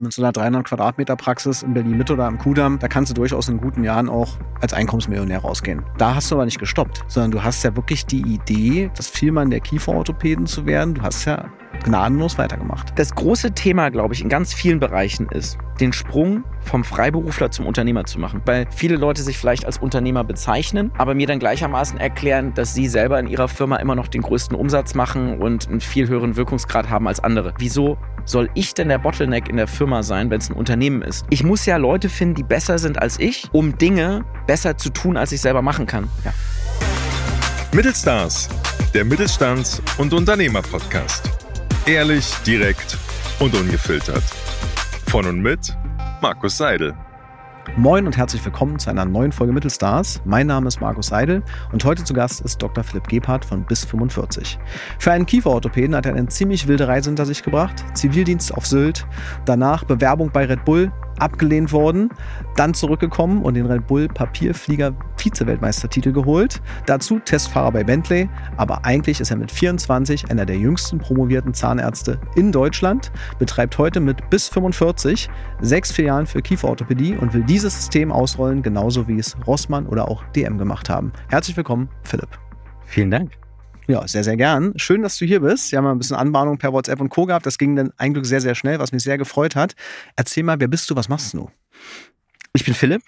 Mit so einer 300 Quadratmeter Praxis in Berlin-Mitte oder am Kudamm, da kannst du durchaus in guten Jahren auch als Einkommensmillionär rausgehen. Da hast du aber nicht gestoppt, sondern du hast ja wirklich die Idee, das Vielmann der Kieferorthopäden zu werden. Du hast ja gnadenlos weitergemacht. Das große Thema, glaube ich, in ganz vielen Bereichen ist, den Sprung vom Freiberufler zum Unternehmer zu machen. Weil viele Leute sich vielleicht als Unternehmer bezeichnen, aber mir dann gleichermaßen erklären, dass sie selber in ihrer Firma immer noch den größten Umsatz machen und einen viel höheren Wirkungsgrad haben als andere. Wieso soll ich denn der Bottleneck in der Firma sein, wenn es ein Unternehmen ist? Ich muss ja Leute finden, die besser sind als ich, um Dinge besser zu tun, als ich selber machen kann. Ja. Mittelstars, der Mittelstands- und Unternehmer-Podcast. Ehrlich, direkt und ungefiltert. Von und mit Markus Seidel. Moin und herzlich willkommen zu einer neuen Folge Mittelstars. Mein Name ist Markus Seidel und heute zu Gast ist Dr. Philipp Gebhardt von bis45. Für einen Kieferorthopäden hat er eine ziemlich wilde Reise hinter sich gebracht. Zivildienst auf Sylt, danach Bewerbung bei Red Bull, abgelehnt worden, dann zurückgekommen und den Red Bull Papierflieger Vize-Weltmeistertitel geholt. Dazu Testfahrer bei Bentley, aber eigentlich ist er mit 24 einer der jüngsten promovierten Zahnärzte in Deutschland, betreibt heute mit bis45 6 Filialen für Kieferorthopädie und will dieses System ausrollen, genauso wie es Rossmann oder auch DM gemacht haben. Herzlich willkommen, Philipp. Vielen Dank. Ja, sehr, sehr gern. Schön, dass du hier bist. Wir haben ein bisschen Anbahnung per WhatsApp und Co. gehabt. Das ging dann eigentlich sehr, sehr schnell, was mich sehr gefreut hat. Erzähl mal, wer bist du, was machst du? Ich bin Philipp.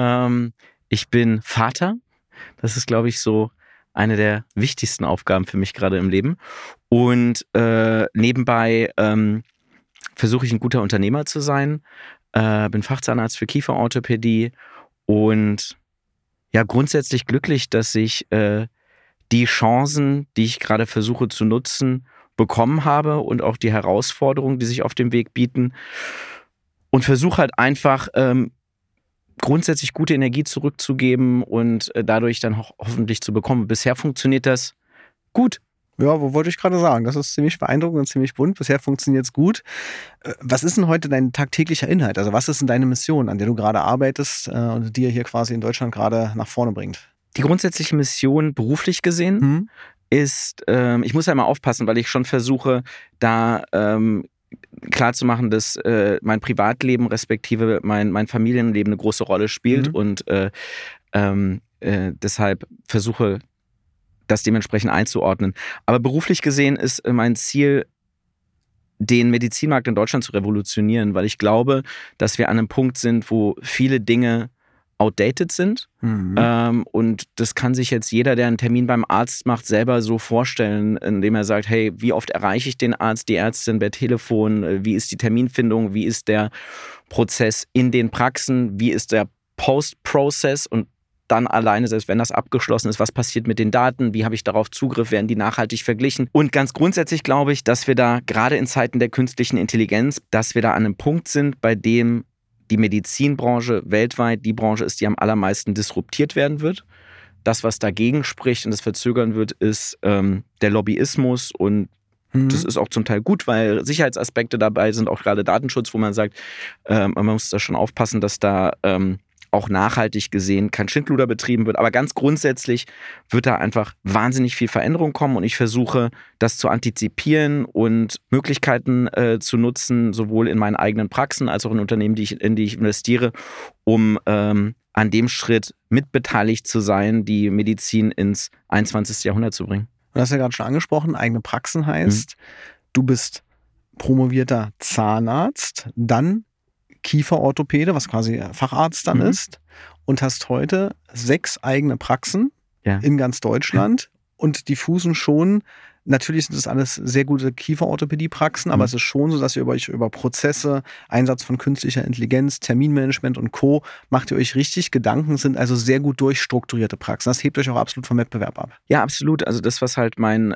Ich bin Vater. Das ist, glaube ich, so eine der wichtigsten Aufgaben für mich gerade im Leben. Und nebenbei versuche ich ein guter Unternehmer zu sein. Bin Fachzahnarzt für Kieferorthopädie und ja, grundsätzlich glücklich, dass ich die Chancen, die ich gerade versuche zu nutzen, bekommen habe und auch die Herausforderungen, die sich auf dem Weg bieten und versuche halt einfach grundsätzlich gute Energie zurückzugeben und dadurch dann hoffentlich zu bekommen. Bisher funktioniert das gut. Ja, wo wollte ich gerade sagen? Das ist ziemlich beeindruckend und ziemlich bunt. Bisher funktioniert es gut. Was ist denn heute dein tagtäglicher Inhalt? Also was ist denn deine Mission, an der du gerade arbeitest und die ihr hier quasi in Deutschland gerade nach vorne bringt? Die grundsätzliche Mission beruflich gesehen ist, ich muss ja immer aufpassen, weil ich schon versuche, da klar zu machen, dass mein Privatleben respektive mein Familienleben eine große Rolle spielt und deshalb versuche, das dementsprechend einzuordnen. Aber beruflich gesehen ist mein Ziel, den Medizinmarkt in Deutschland zu revolutionieren, weil ich glaube, dass wir an einem Punkt sind, wo viele Dinge outdated sind. Und das kann sich jetzt jeder, der einen Termin beim Arzt macht, selber so vorstellen, indem er sagt, hey, wie oft erreiche ich den Arzt, die Ärztin per Telefon, wie ist die Terminfindung, wie ist der Prozess in den Praxen, wie ist der Post-Process und dann alleine, selbst wenn das abgeschlossen ist, was passiert mit den Daten, wie habe ich darauf Zugriff, werden die nachhaltig verglichen. Und ganz grundsätzlich glaube ich, dass wir da gerade in Zeiten der künstlichen Intelligenz, dass wir da an einem Punkt sind, bei dem die Medizinbranche weltweit die Branche ist, die am allermeisten disruptiert werden wird. Das, was dagegen spricht und das verzögern wird, ist der Lobbyismus und das ist auch zum Teil gut, weil Sicherheitsaspekte dabei sind, auch gerade Datenschutz, wo man sagt, man muss da schon aufpassen, dass da auch nachhaltig gesehen kein Schindluder betrieben wird. Aber ganz grundsätzlich wird da einfach wahnsinnig viel Veränderung kommen und ich versuche, das zu antizipieren und Möglichkeiten zu nutzen, sowohl in meinen eigenen Praxen als auch in Unternehmen, in die ich investiere, um an dem Schritt mitbeteiligt zu sein, die Medizin ins 21. Jahrhundert zu bringen. Du hast ja gerade schon angesprochen, eigene Praxen heißt, du bist promovierter Zahnarzt, dann Kieferorthopäde, was quasi Facharzt dann ist, und hast heute 6 eigene Praxen in ganz Deutschland und die fußen schon, natürlich sind das alles sehr gute Kieferorthopädie-Praxen, aber es ist schon so, dass ihr euch über Prozesse, Einsatz von künstlicher Intelligenz, Terminmanagement und Co. macht ihr euch richtig Gedanken, sind also sehr gut durchstrukturierte Praxen. Das hebt euch auch absolut vom Wettbewerb ab. Ja, absolut. Also das, was halt meine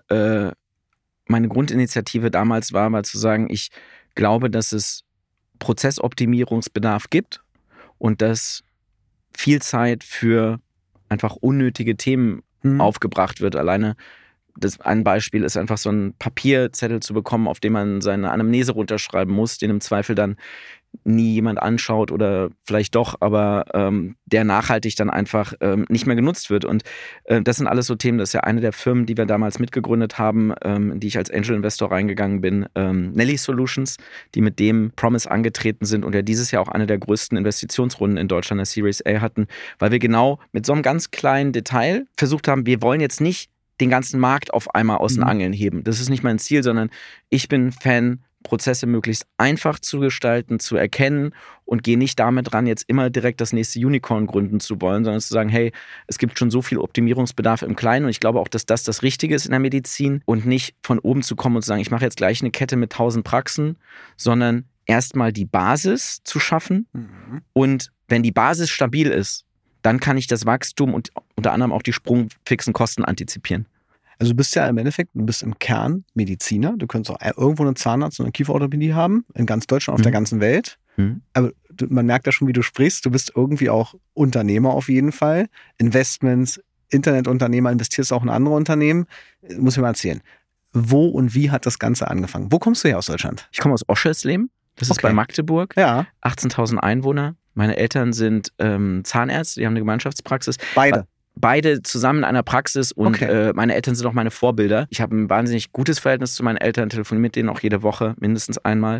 Grundinitiative damals war zu sagen, ich glaube, dass es Prozessoptimierungsbedarf gibt und dass viel Zeit für einfach unnötige Themen aufgebracht wird. Alleine ein Beispiel ist einfach so ein Papierzettel zu bekommen, auf dem man seine Anamnese runterschreiben muss, den im Zweifel dann nie jemand anschaut oder vielleicht doch, aber der nachhaltig dann einfach nicht mehr genutzt wird. Und das sind alles so Themen, das ist ja eine der Firmen, die wir damals mitgegründet haben, in die ich als Angel Investor reingegangen bin, Nelly Solutions, die mit dem Promise angetreten sind und ja dieses Jahr auch eine der größten Investitionsrunden in Deutschland der Series A hatten, weil wir genau mit so einem ganz kleinen Detail versucht haben, wir wollen jetzt nicht den ganzen Markt auf einmal aus den Angeln heben. Das ist nicht mein Ziel, sondern ich bin Fan, Prozesse möglichst einfach zu gestalten, zu erkennen und gehe nicht damit ran, jetzt immer direkt das nächste Unicorn gründen zu wollen, sondern zu sagen, hey, es gibt schon so viel Optimierungsbedarf im Kleinen und ich glaube auch, dass das Richtige ist in der Medizin und nicht von oben zu kommen und zu sagen, ich mache jetzt gleich eine Kette mit 1000 Praxen, sondern erstmal die Basis zu schaffen und wenn die Basis stabil ist, dann kann ich das Wachstum und unter anderem auch die sprungfixen Kosten antizipieren. Also du bist ja im Endeffekt, du bist im Kern Mediziner. Du könntest auch irgendwo einen Zahnarzt und eine Kieferorthopädie haben, in ganz Deutschland, auf der ganzen Welt. Aber man merkt ja schon, wie du sprichst. Du bist irgendwie auch Unternehmer auf jeden Fall. Investments, Internetunternehmer, investierst auch in andere Unternehmen. Muss ich mal erzählen. Wo und wie hat das Ganze angefangen? Wo kommst du her aus Deutschland? Ich komme aus Oschersleben. Das ist bei Magdeburg. Ja. 18.000 Einwohner. Meine Eltern sind Zahnärzte, die haben eine Gemeinschaftspraxis. Beide zusammen in einer Praxis und meine Eltern sind auch meine Vorbilder. Ich habe ein wahnsinnig gutes Verhältnis zu meinen Eltern, telefoniere mit denen auch jede Woche mindestens einmal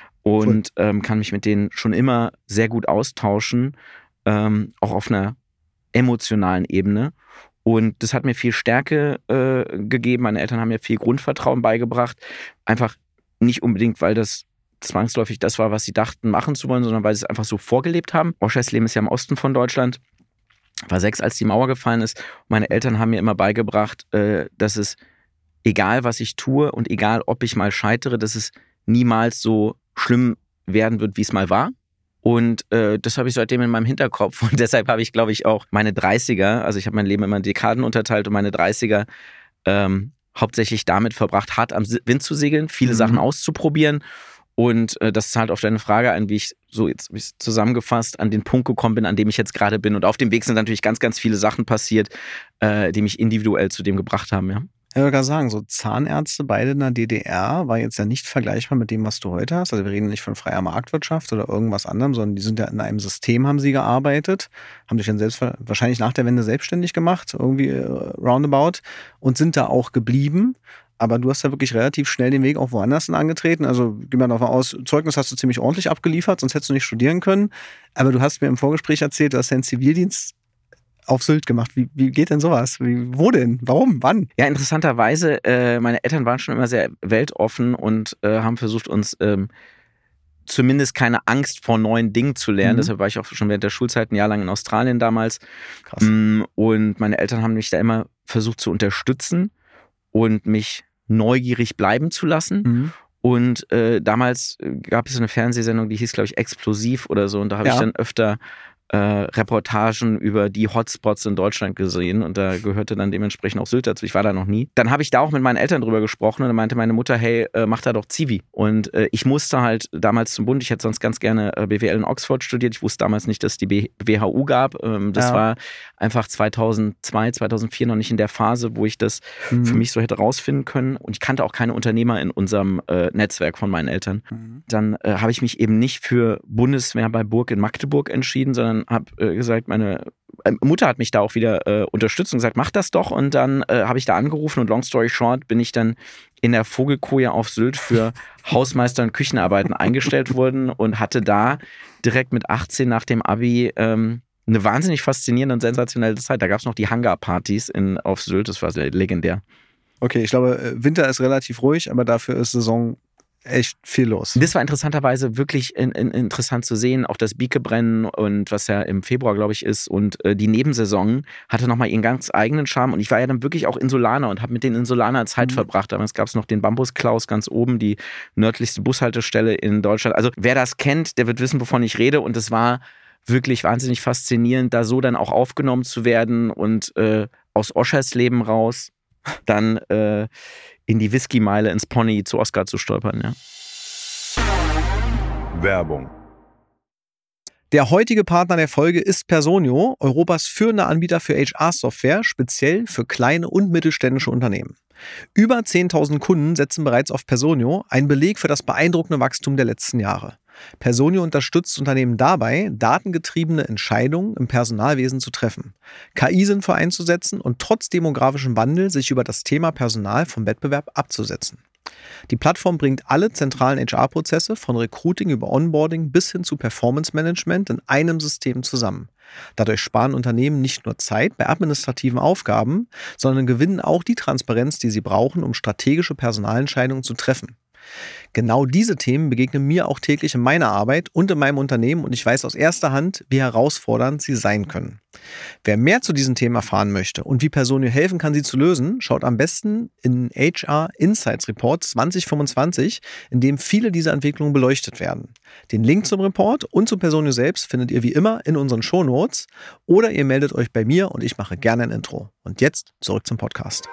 und kann mich mit denen schon immer sehr gut austauschen, auch auf einer emotionalen Ebene. Und das hat mir viel Stärke gegeben. Meine Eltern haben mir viel Grundvertrauen beigebracht. Einfach nicht unbedingt, weil das zwangsläufig das war, was sie dachten, machen zu wollen, sondern weil sie es einfach so vorgelebt haben. Oschersleben ist ja im Osten von Deutschland. War 6, als die Mauer gefallen ist. Meine Eltern haben mir immer beigebracht, dass es, egal was ich tue und egal ob ich mal scheitere, dass es niemals so schlimm werden wird, wie es mal war. Und das habe ich seitdem in meinem Hinterkopf. Und deshalb habe ich, glaube ich, auch meine 30er, also ich habe mein Leben immer in Dekaden unterteilt und meine 30er hauptsächlich damit verbracht, hart am Wind zu segeln, viele Sachen auszuprobieren. Und das zahlt auf deine Frage ein, wie ich so jetzt zusammengefasst an den Punkt gekommen bin, an dem ich jetzt gerade bin. Und auf dem Weg sind natürlich ganz, ganz viele Sachen passiert, die mich individuell zu dem gebracht haben. Ja. Ich würde gerade sagen, so Zahnärzte beide in der DDR war jetzt ja nicht vergleichbar mit dem, was du heute hast. Also wir reden nicht von freier Marktwirtschaft oder irgendwas anderem, sondern die sind ja in einem System, haben sie gearbeitet, haben sich dann selbst wahrscheinlich nach der Wende selbstständig gemacht, irgendwie roundabout, und sind da auch geblieben. Aber du hast ja wirklich relativ schnell den Weg auch woanders angetreten. Also gehen wir davon aus, Zeugnis hast du ziemlich ordentlich abgeliefert, sonst hättest du nicht studieren können. Aber du hast mir im Vorgespräch erzählt, du hast deinen Zivildienst auf Sylt gemacht. Wie geht denn sowas? Wo denn? Warum? Wann? Ja, interessanterweise, meine Eltern waren schon immer sehr weltoffen und haben versucht, uns zumindest keine Angst vor neuen Dingen zu lernen. Deshalb war ich auch schon während der Schulzeit ein Jahr lang in Australien damals. Krass. Und meine Eltern haben mich da immer versucht zu unterstützen und mich neugierig bleiben zu lassen. Und damals gab es eine Fernsehsendung, die hieß, glaube ich, Explosiv oder so. Und da habe ich dann öfter Reportagen über die Hotspots in Deutschland gesehen und da gehörte dann dementsprechend auch Sylt dazu. Ich war da noch nie. Dann habe ich da auch mit meinen Eltern drüber gesprochen und dann meinte meine Mutter, hey, mach da doch Zivi. Und ich musste halt damals zum Bund, ich hätte sonst ganz gerne BWL in Oxford studiert. Ich wusste damals nicht, dass es die WHU gab. Das war einfach 2002, 2004 noch nicht in der Phase, wo ich das für mich so hätte rausfinden können. Und ich kannte auch keine Unternehmer in unserem Netzwerk von meinen Eltern. Dann habe ich mich eben nicht für Bundeswehr bei Burg in Magdeburg entschieden, sondern habe gesagt, meine Mutter hat mich da auch wieder unterstützt und gesagt, mach das doch. Und dann habe ich da angerufen und long story short bin ich dann in der Vogelkoje auf Sylt für Hausmeister- und Küchenarbeiten eingestellt worden und hatte da direkt mit 18 nach dem Abi eine wahnsinnig faszinierende und sensationelle Zeit. Da gab es noch die Hangar-Partys auf Sylt, das war sehr legendär. Okay, ich glaube, Winter ist relativ ruhig, aber dafür ist Saison echt viel los. Das war interessanterweise wirklich interessant zu sehen, auch das Biekebrennen und was ja im Februar, glaube ich, ist und die Nebensaison hatte nochmal ihren ganz eigenen Charme und ich war ja dann wirklich auch Insulaner und habe mit den Insulanern Zeit verbracht. Damals gab es noch den Bambusklaus ganz oben, die nördlichste Bushaltestelle in Deutschland. Also wer das kennt, der wird wissen, wovon ich rede und es war wirklich wahnsinnig faszinierend, da so dann auch aufgenommen zu werden und aus Oschersleben raus dann in die Whisky-Meile ins Pony zu Oskar zu stolpern, ja. Werbung. Der heutige Partner der Folge ist Personio, Europas führender Anbieter für HR-Software, speziell für kleine und mittelständische Unternehmen. Über 10.000 Kunden setzen bereits auf Personio, ein Beleg für das beeindruckende Wachstum der letzten Jahre. Personio unterstützt Unternehmen dabei, datengetriebene Entscheidungen im Personalwesen zu treffen, KI sinnvoll einzusetzen und trotz demografischem Wandel sich über das Thema Personal vom Wettbewerb abzusetzen. Die Plattform bringt alle zentralen HR-Prozesse von Recruiting über Onboarding bis hin zu Performance-Management in einem System zusammen. Dadurch sparen Unternehmen nicht nur Zeit bei administrativen Aufgaben, sondern gewinnen auch die Transparenz, die sie brauchen, um strategische Personalentscheidungen zu treffen. Genau diese Themen begegnen mir auch täglich in meiner Arbeit und in meinem Unternehmen und ich weiß aus erster Hand, wie herausfordernd sie sein können. Wer mehr zu diesen Themen erfahren möchte und wie Personio helfen kann, sie zu lösen, schaut am besten in HR Insights Report 2025, in dem viele dieser Entwicklungen beleuchtet werden. Den Link zum Report und zu Personio selbst findet ihr wie immer in unseren Shownotes oder ihr meldet euch bei mir und ich mache gerne ein Intro. Und jetzt zurück zum Podcast.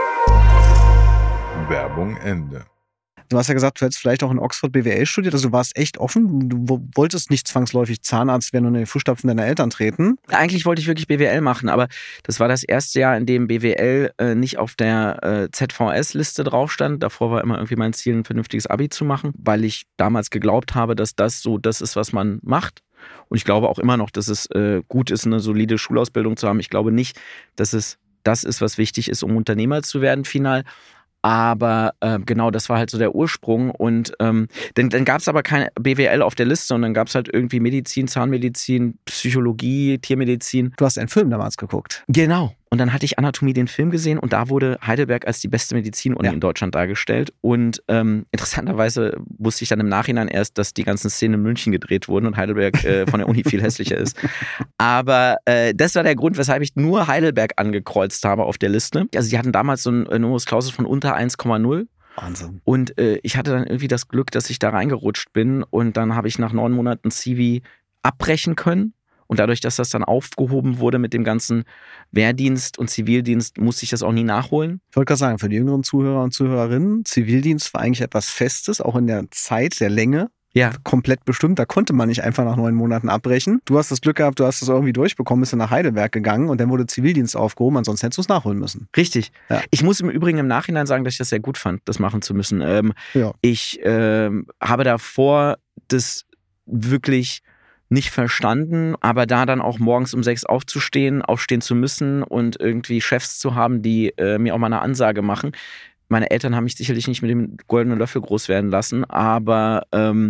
Werbung Ende. Du hast ja gesagt, du hättest vielleicht auch in Oxford BWL studiert, also du warst echt offen. Du wolltest nicht zwangsläufig Zahnarzt werden und in die Fußstapfen deiner Eltern treten. Eigentlich wollte ich wirklich BWL machen, aber das war das erste Jahr, in dem BWL nicht auf der ZVS-Liste drauf stand. Davor war immer irgendwie mein Ziel, ein vernünftiges Abi zu machen, weil ich damals geglaubt habe, dass das so das ist, was man macht. Und ich glaube auch immer noch, dass es gut ist, eine solide Schulausbildung zu haben. Ich glaube nicht, dass es das ist, was wichtig ist, um Unternehmer zu werden, final. Aber genau, das war halt so der Ursprung und dann gab es aber kein BWL auf der Liste und dann gab es halt irgendwie Medizin, Zahnmedizin, Psychologie, Tiermedizin. Du hast einen Film damals geguckt. Genau. Und dann hatte ich Anatomie den Film gesehen und da wurde Heidelberg als die beste Medizinuni in Deutschland dargestellt. Und interessanterweise wusste ich dann im Nachhinein erst, dass die ganzen Szenen in München gedreht wurden und Heidelberg von der Uni viel hässlicher ist. Aber das war der Grund, weshalb ich nur Heidelberg angekreuzt habe auf der Liste. Also die hatten damals so ein Numerus Clausus von unter 1,0. Wahnsinn. Und ich hatte dann irgendwie das Glück, dass ich da reingerutscht bin und dann habe ich nach 9 Monaten CV abbrechen können. Und dadurch, dass das dann aufgehoben wurde mit dem ganzen Wehrdienst und Zivildienst, musste ich das auch nie nachholen. Ich wollte gerade sagen, für die jüngeren Zuhörer und Zuhörerinnen, Zivildienst war eigentlich etwas Festes, auch in der Zeit, der Länge. Ja. Komplett bestimmt. Da konnte man nicht einfach nach 9 Monaten abbrechen. Du hast das Glück gehabt, du hast es irgendwie durchbekommen, bist du nach Heidelberg gegangen und dann wurde Zivildienst aufgehoben, ansonsten hättest du es nachholen müssen. Richtig. Ja. Ich muss im Übrigen im Nachhinein sagen, dass ich das sehr gut fand, das machen zu müssen. Ich habe davor das wirklich nicht verstanden, aber da dann auch morgens um 6 aufstehen zu müssen und irgendwie Chefs zu haben, die mir auch mal eine Ansage machen. Meine Eltern haben mich sicherlich nicht mit dem goldenen Löffel groß werden lassen, aber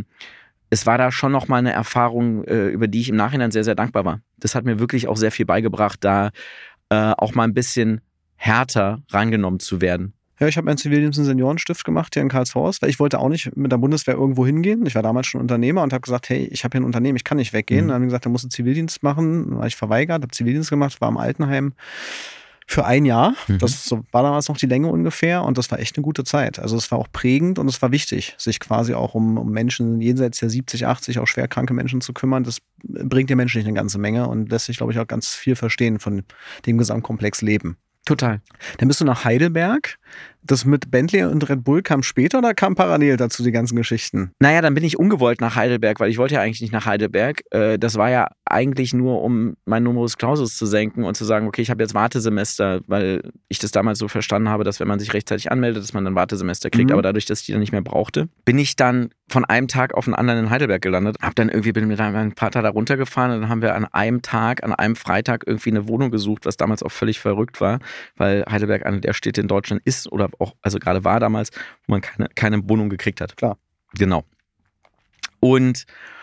es war da schon nochmal eine Erfahrung, über die ich im Nachhinein sehr, sehr dankbar war. Das hat mir wirklich auch sehr viel beigebracht, da auch mal ein bisschen härter rangenommen zu werden. Ja, ich habe meinen Zivildienst im Seniorenstift gemacht hier in Karlshorst, weil ich wollte auch nicht mit der Bundeswehr irgendwo hingehen. Ich war damals schon Unternehmer und habe gesagt, hey, ich habe hier ein Unternehmen, ich kann nicht weggehen. Dann haben die gesagt, da musst du Zivildienst machen. Dann war ich verweigert, habe Zivildienst gemacht, war im Altenheim für 1 Jahr. Das war damals noch die Länge ungefähr und das war echt eine gute Zeit. Also es war auch prägend und es war wichtig, sich quasi auch um Menschen jenseits der 70, 80, auch schwerkranke Menschen zu kümmern. Das bringt dir menschlich eine ganze Menge und lässt sich, glaube ich, auch ganz viel verstehen von dem Gesamtkomplex Leben. Total. Dann bist du nach Heidelberg. Das mit Bentley und Red Bull kam später oder kam parallel dazu die ganzen Geschichten? Naja, dann bin ich ungewollt nach Heidelberg, weil ich wollte ja eigentlich nicht nach Heidelberg. Das war ja eigentlich nur, um meinen Numerus Clausus zu senken und zu sagen, okay, ich habe jetzt Wartesemester, weil ich das damals so verstanden habe, dass wenn man sich rechtzeitig anmeldet, dass man dann Wartesemester kriegt. Aber dadurch, dass ich die dann nicht mehr brauchte, bin ich dann von einem Tag auf den anderen in Heidelberg gelandet. Bin mit meinem Vater da runtergefahren und dann haben wir an einem Tag, an einem Freitag irgendwie eine Wohnung gesucht, was damals auch völlig verrückt war, weil Heidelberg eine der Städte in Deutschland ist oder auch, also gerade war damals, wo man keine Wohnung gekriegt hat. Klar. Genau. Und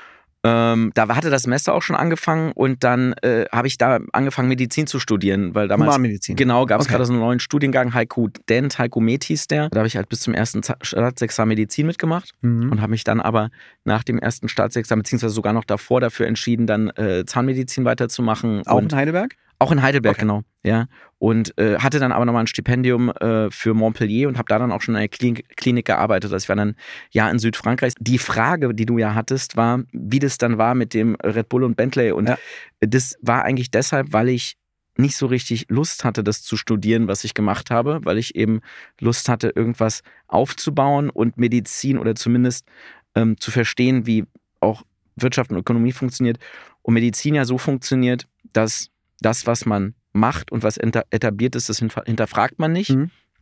da hatte das Semester auch schon angefangen und dann habe ich da angefangen, Medizin zu studieren, weil damals Humanmedizin. Genau, gab es gerade so einen neuen Studiengang, Heiko Med hieß der. Da habe ich halt bis zum ersten Staatsexamen Medizin mitgemacht und habe mich dann aber nach dem ersten Staatsexamen, beziehungsweise sogar noch davor dafür entschieden, dann Zahnmedizin weiterzumachen. Auch in Heidelberg? Auch in Heidelberg, genau. Ja. Und hatte dann aber nochmal ein Stipendium für Montpellier und habe da dann auch schon in einer Klinik gearbeitet. Also ich war dann ein Jahr in Südfrankreich. Die Frage, die du ja hattest, war, wie das dann war mit dem Red Bull und Bentley. Und das war eigentlich deshalb, weil ich nicht so richtig Lust hatte, das zu studieren, was ich gemacht habe, weil ich eben Lust hatte, irgendwas aufzubauen und Medizin oder zumindest zu verstehen, wie auch Wirtschaft und Ökonomie funktioniert und Medizin ja so funktioniert, dass das, was man macht und was etabliert ist, das hinterfragt man nicht.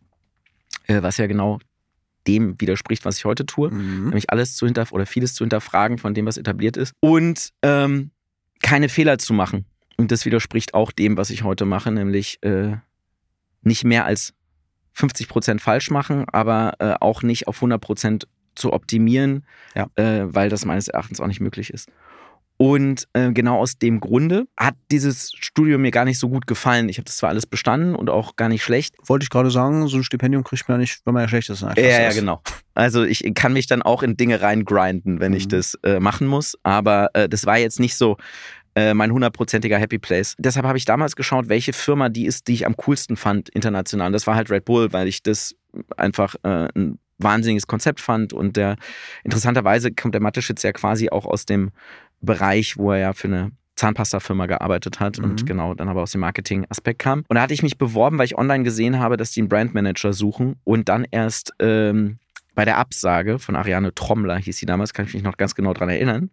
Was ja genau dem widerspricht, was ich heute tue. Nämlich alles oder vieles zu hinterfragen von dem, was etabliert ist. Und keine Fehler zu machen. Und das widerspricht auch dem, was ich heute mache, nämlich nicht mehr als 50% falsch machen, aber auch nicht auf 100% zu optimieren, weil das meines Erachtens auch nicht möglich ist. Und genau aus dem Grunde hat dieses Studium mir gar nicht so gut gefallen. Ich habe das zwar alles bestanden und auch gar nicht schlecht. Wollte ich gerade sagen, so ein Stipendium kriegt man ja nicht, wenn man ja schlecht ist. Ja, genau. Also ich kann mich dann auch in Dinge reingrinden, wenn ich das machen muss. Aber das war jetzt nicht so mein 100%iger Happy Place. Deshalb habe ich damals geschaut, welche Firma die ist, die ich am coolsten fand international. Und das war halt Red Bull, weil ich das einfach ein wahnsinniges Konzept fand. Und interessanterweise kommt der Mateschitz ja quasi auch aus dem Bereich, wo er ja für eine Zahnpasta-Firma gearbeitet hat und genau dann aber aus dem Marketing-Aspekt kam. Und da hatte ich mich beworben, weil ich online gesehen habe, dass die einen Brandmanager suchen und dann erst bei der Absage von Ariane Trommler, hieß sie damals, kann ich mich noch ganz genau dran erinnern,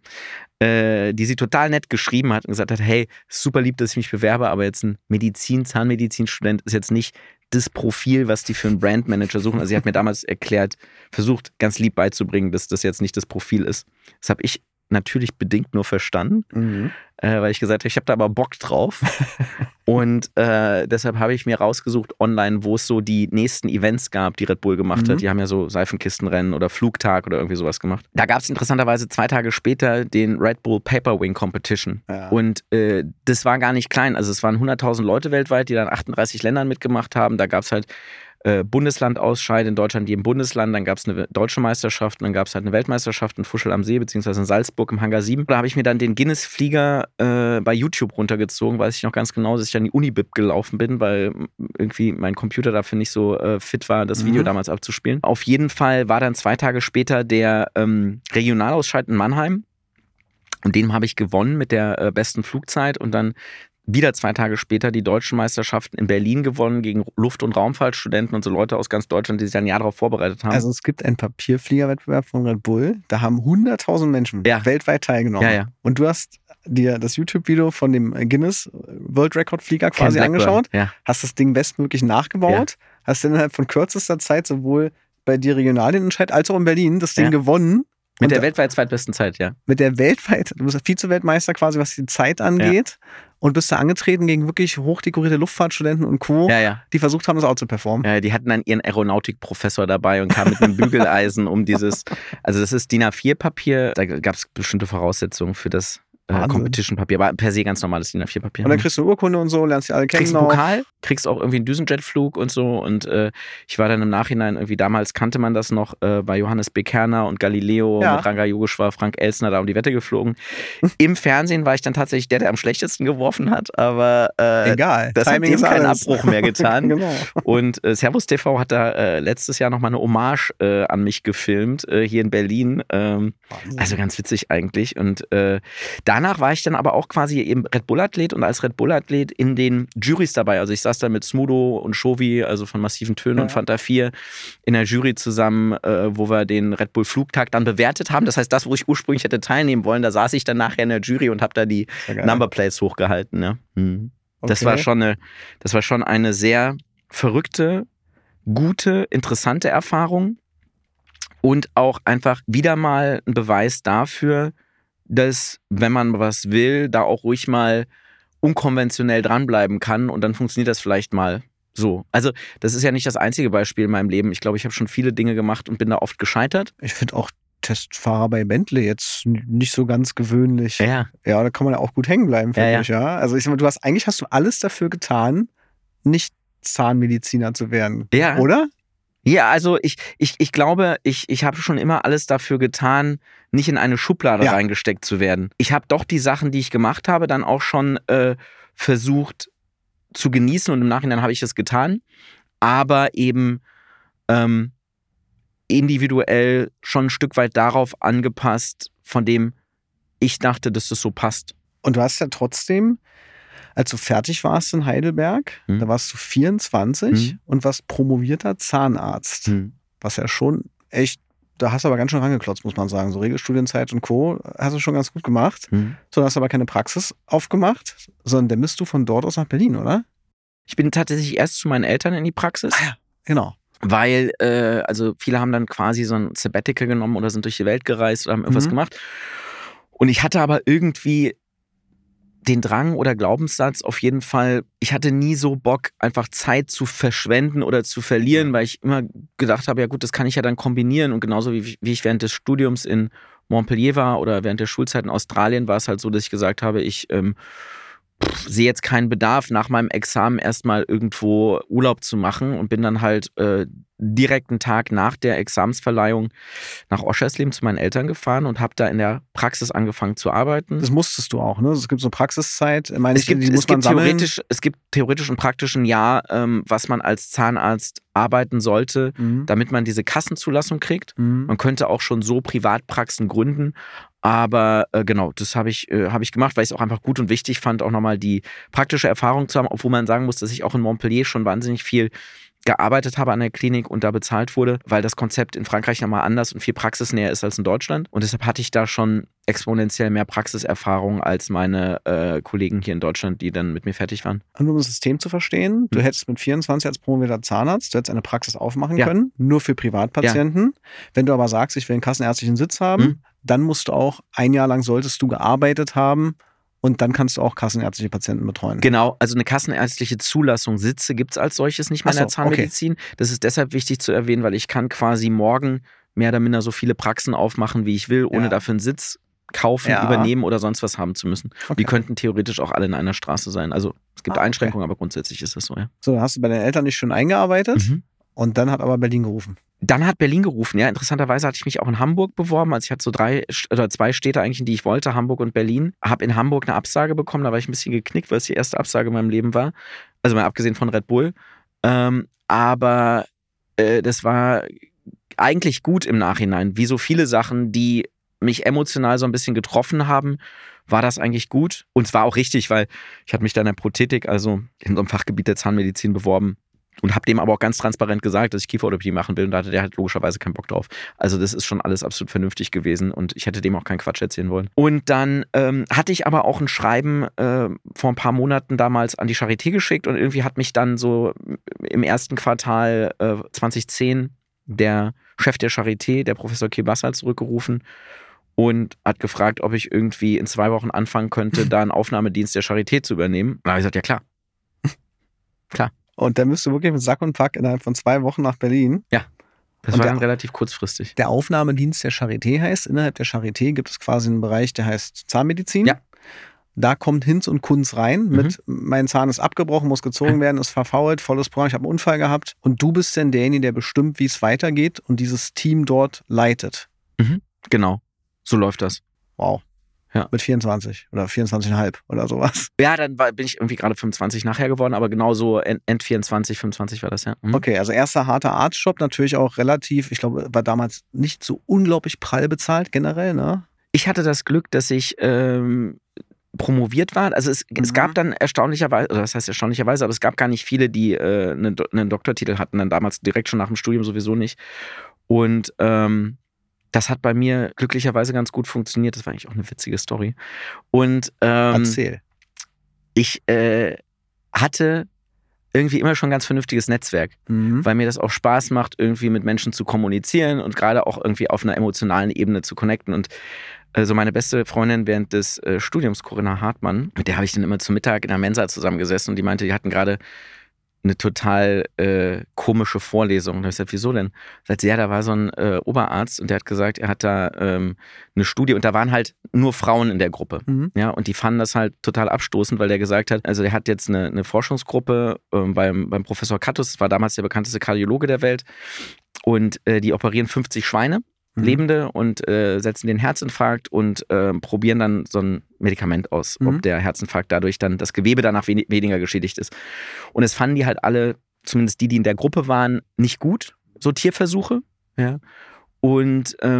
die sie total nett geschrieben hat und gesagt hat, hey, super lieb, dass ich mich bewerbe, aber jetzt ein Zahnmedizinstudent ist jetzt nicht das Profil, was die für einen Brandmanager suchen. Also sie hat mir damals versucht, ganz lieb beizubringen, dass das jetzt nicht das Profil ist. Das habe ich natürlich bedingt nur verstanden, weil ich gesagt habe, ich habe da aber Bock drauf. Und deshalb habe ich mir rausgesucht online, wo es so die nächsten Events gab, die Red Bull gemacht hat. Die haben ja so Seifenkistenrennen oder Flugtag oder irgendwie sowas gemacht. Da gab es interessanterweise 2 Tage später den Red Bull Paper Wing Competition. Ja. Und das war gar nicht klein. Also es waren 100.000 Leute weltweit, die dann 38 Ländern mitgemacht haben. Da gab es halt Bundeslandausscheid in Deutschland, jedem Bundesland, dann gab es eine deutsche Meisterschaft und dann gab es halt eine Weltmeisterschaft in Fuschel am See, beziehungsweise in Salzburg im Hangar 7. Da habe ich mir dann den Guinness-Flieger bei YouTube runtergezogen, weiß ich noch ganz genau, dass ich an die Unibib gelaufen bin, weil irgendwie mein Computer dafür nicht so fit war, das Video damals abzuspielen. Auf jeden Fall war dann 2 Tage später der Regionalausscheid in Mannheim und den habe ich gewonnen mit der besten Flugzeit und dann wieder 2 Tage später die deutschen Meisterschaften in Berlin gewonnen gegen Luft- und Raumfahrtstudenten und so Leute aus ganz Deutschland, die sich ein Jahr darauf vorbereitet haben. Also es gibt einen Papierfliegerwettbewerb von Red Bull, da haben 100.000 Menschen weltweit teilgenommen. Ja. Und du hast dir das YouTube-Video von dem Guinness World Record Flieger quasi angeschaut, hast das Ding bestmöglich nachgebaut, hast innerhalb von kürzester Zeit sowohl bei dir regional den Entscheid als auch in Berlin das Ding gewonnen. Mit der weltweit zweitbesten Zeit, du bist Vize-Weltmeister quasi, was die Zeit angeht. Und bist da angetreten gegen wirklich hochdekorierte Luftfahrtstudenten und Co., die versucht haben, das auch zu performen. Ja, die hatten dann ihren Aeronautikprofessor dabei und kamen mit einem Bügeleisen um dieses, also das ist DIN A4-Papier, da gab es bestimmte Voraussetzungen für das Competition-Papier, aber per se ganz normales DIN A4-Papier. Und dann kriegst du eine Urkunde und so, lernst die alle kennen. Kriegst einen Pokal, kriegst auch irgendwie einen Düsenjetflug und so und ich war dann im Nachhinein irgendwie, damals kannte man das noch, bei Johannes B. Kerner und Galileo mit Ranga Yogeshwar, Frank Elsner da um die Wette geflogen. Im Fernsehen war ich dann tatsächlich der am schlechtesten geworfen hat, aber egal, das Timing hat dem keinen Abbruch mehr getan. Genau. Und Servus TV hat da letztes Jahr nochmal eine Hommage an mich gefilmt, hier in Berlin. Also ganz witzig eigentlich. Und danach war ich dann aber auch quasi eben Red Bull-Athlet und als Red Bull-Athlet in den Jurys dabei. Also ich saß da mit Smudo und Shovi, also von Massiven Tönen und Fanta 4 in der Jury zusammen, wo wir den Red Bull Flugtag dann bewertet haben. Das heißt, das, wo ich ursprünglich hätte teilnehmen wollen, da saß ich dann nachher in der Jury und habe da die Numberplates hochgehalten. Ja. Das war schon eine sehr verrückte, gute, interessante Erfahrung und auch einfach wieder mal ein Beweis dafür, dass, wenn man was will, da auch ruhig mal unkonventionell dranbleiben kann und dann funktioniert das vielleicht mal so. Also das ist ja nicht das einzige Beispiel in meinem Leben. Ich glaube, ich habe schon viele Dinge gemacht und bin da oft gescheitert. Ich finde auch Testfahrer bei Bentley jetzt nicht so ganz gewöhnlich. Ja, da kann man ja auch gut hängen bleiben, finde ich. Ja. Also ich sag mal, eigentlich hast du alles dafür getan, nicht Zahnmediziner zu werden, oder? Ja, also ich glaube, ich habe schon immer alles dafür getan, nicht in eine Schublade reingesteckt zu werden. Ich habe doch die Sachen, die ich gemacht habe, dann auch schon versucht zu genießen und im Nachhinein habe ich es getan, aber eben individuell schon ein Stück weit darauf angepasst, von dem ich dachte, dass das so passt. Und du hast ja trotzdem, als du fertig warst in Heidelberg, da warst du 24 und warst promovierter Zahnarzt, was ja schon echt da hast du aber ganz schön rangeklotzt, muss man sagen. So Regelstudienzeit und Co. hast du schon ganz gut gemacht. So, hast du aber keine Praxis aufgemacht, sondern dann bist du von dort aus nach Berlin, oder? Ich bin tatsächlich erst zu meinen Eltern in die Praxis. Ah ja, genau. Weil, also viele haben dann quasi so ein Sabbatical genommen oder sind durch die Welt gereist oder haben irgendwas gemacht. Und ich hatte aber irgendwie den Drang oder Glaubenssatz auf jeden Fall, ich hatte nie so Bock, einfach Zeit zu verschwenden oder zu verlieren, weil ich immer gedacht habe, ja gut, das kann ich ja dann kombinieren. Und genauso wie ich während des Studiums in Montpellier war oder während der Schulzeit in Australien, war es halt so, dass ich gesagt habe, ich sehe jetzt keinen Bedarf, nach meinem Examen erstmal irgendwo Urlaub zu machen und bin dann halt direkt einen Tag nach der Examensverleihung nach Oschersleben zu meinen Eltern gefahren und habe da in der Praxis angefangen zu arbeiten. Das musstest du auch, ne? Es gibt so Praxiszeit. Es gibt theoretisch und praktisch ein Jahr, was man als Zahnarzt arbeiten sollte, damit man diese Kassenzulassung kriegt. Man könnte auch schon so Privatpraxen gründen. Aber genau, das habe ich gemacht, weil ich es auch einfach gut und wichtig fand, auch nochmal die praktische Erfahrung zu haben, obwohl man sagen muss, dass ich auch in Montpellier schon wahnsinnig viel gearbeitet habe an der Klinik und da bezahlt wurde, weil das Konzept in Frankreich nochmal anders und viel praxisnäher ist als in Deutschland. Und deshalb hatte ich da schon exponentiell mehr Praxiserfahrung als meine Kollegen hier in Deutschland, die dann mit mir fertig waren. Und um das System zu verstehen, du hättest mit 24 als promovierter Zahnarzt, du hättest eine Praxis aufmachen können, nur für Privatpatienten. Ja. Wenn du aber sagst, ich will einen kassenärztlichen Sitz haben, dann musst du auch ein Jahr lang solltest du gearbeitet haben. Und dann kannst du auch kassenärztliche Patienten betreuen. Genau, also eine kassenärztliche Zulassung, Sitze gibt es als solches nicht mehr in der Zahnmedizin. Okay. Das ist deshalb wichtig zu erwähnen, weil ich kann quasi morgen mehr oder minder so viele Praxen aufmachen, wie ich will, ohne dafür einen Sitz kaufen, übernehmen oder sonst was haben zu müssen. Okay. Die könnten theoretisch auch alle in einer Straße sein. Also es gibt Einschränkungen, aber grundsätzlich ist das so, ja. So, dann hast du bei deinen Eltern nicht schon eingearbeitet und dann hat aber Berlin gerufen. Dann hat Berlin gerufen, ja. Interessanterweise hatte ich mich auch in Hamburg beworben. Also ich hatte so 3 oder 2 Städte eigentlich, in die ich wollte, Hamburg und Berlin. Habe in Hamburg eine Absage bekommen, da war ich ein bisschen geknickt, weil es die erste Absage in meinem Leben war. Also mal abgesehen von Red Bull. Aber das war eigentlich gut im Nachhinein. Wie so viele Sachen, die mich emotional so ein bisschen getroffen haben, war das eigentlich gut. Und es war auch richtig, weil ich hatte mich dann in der Prothetik, also in so einem Fachgebiet der Zahnmedizin beworben. Und habe dem aber auch ganz transparent gesagt, dass ich Kieferorthopädie machen will. Und da hatte der halt logischerweise keinen Bock drauf. Also das ist schon alles absolut vernünftig gewesen. Und ich hätte dem auch keinen Quatsch erzählen wollen. Und dann hatte ich aber auch ein Schreiben vor ein paar Monaten damals an die Charité geschickt. Und irgendwie hat mich dann so im ersten Quartal 2010 der Chef der Charité, der Professor Kebassa, zurückgerufen. Und hat gefragt, ob ich irgendwie in 2 Wochen anfangen könnte, da einen Aufnahmedienst der Charité zu übernehmen. Und da habe ich gesagt, ja klar. Klar. Und dann bist du wirklich mit Sack und Pack innerhalb von 2 Wochen nach Berlin. Ja, das war dann relativ kurzfristig. Der Aufnahmedienst der Charité heißt, innerhalb der Charité gibt es quasi einen Bereich, der heißt Zahnmedizin. Ja. Da kommt Hinz und Kunz rein mit, mein Zahn ist abgebrochen, muss gezogen werden, ist verfault, volles Programm, ich habe einen Unfall gehabt. Und du bist dann derjenige, der bestimmt, wie es weitergeht und dieses Team dort leitet. Genau, so läuft das. Wow. Ja. Mit 24 oder 24,5 oder sowas. Ja, dann bin ich irgendwie gerade 25 nachher geworden, aber genauso End 24, 25 war das, ja. Okay, also erster harter Arztjob, natürlich auch relativ, ich glaube, war damals nicht so unglaublich prall bezahlt generell, ne? Ich hatte das Glück, dass ich promoviert war. Also es gab dann erstaunlicherweise, oder das heißt erstaunlicherweise, aber es gab gar nicht viele, die einen Doktortitel hatten, dann damals direkt schon nach dem Studium sowieso nicht. Und das hat bei mir glücklicherweise ganz gut funktioniert. Das war eigentlich auch eine witzige Story. Und erzähl. Ich hatte irgendwie immer schon ein ganz vernünftiges Netzwerk, weil mir das auch Spaß macht, irgendwie mit Menschen zu kommunizieren und gerade auch irgendwie auf einer emotionalen Ebene zu connecten. Und so meine beste Freundin während des Studiums, Corinna Hartmann, mit der habe ich dann immer zum Mittag in der Mensa zusammengesessen und die meinte, die hatten gerade eine total komische Vorlesung. Und da habe ich gesagt, wieso denn? Sagt sie, ja, da war so ein Oberarzt und der hat gesagt, er hat da eine Studie und da waren halt nur Frauen in der Gruppe. Ja, und die fanden das halt total abstoßend, weil der gesagt hat, also der hat jetzt eine Forschungsgruppe beim Professor Kattus, das war damals der bekannteste Kardiologe der Welt, und die operieren 50 Schweine. Lebende und setzen den Herzinfarkt und probieren dann so ein Medikament aus, ob der Herzinfarkt dadurch dann das Gewebe danach weniger geschädigt ist. Und es fanden die halt alle, zumindest die in der Gruppe waren, nicht gut, so Tierversuche. Ja. Und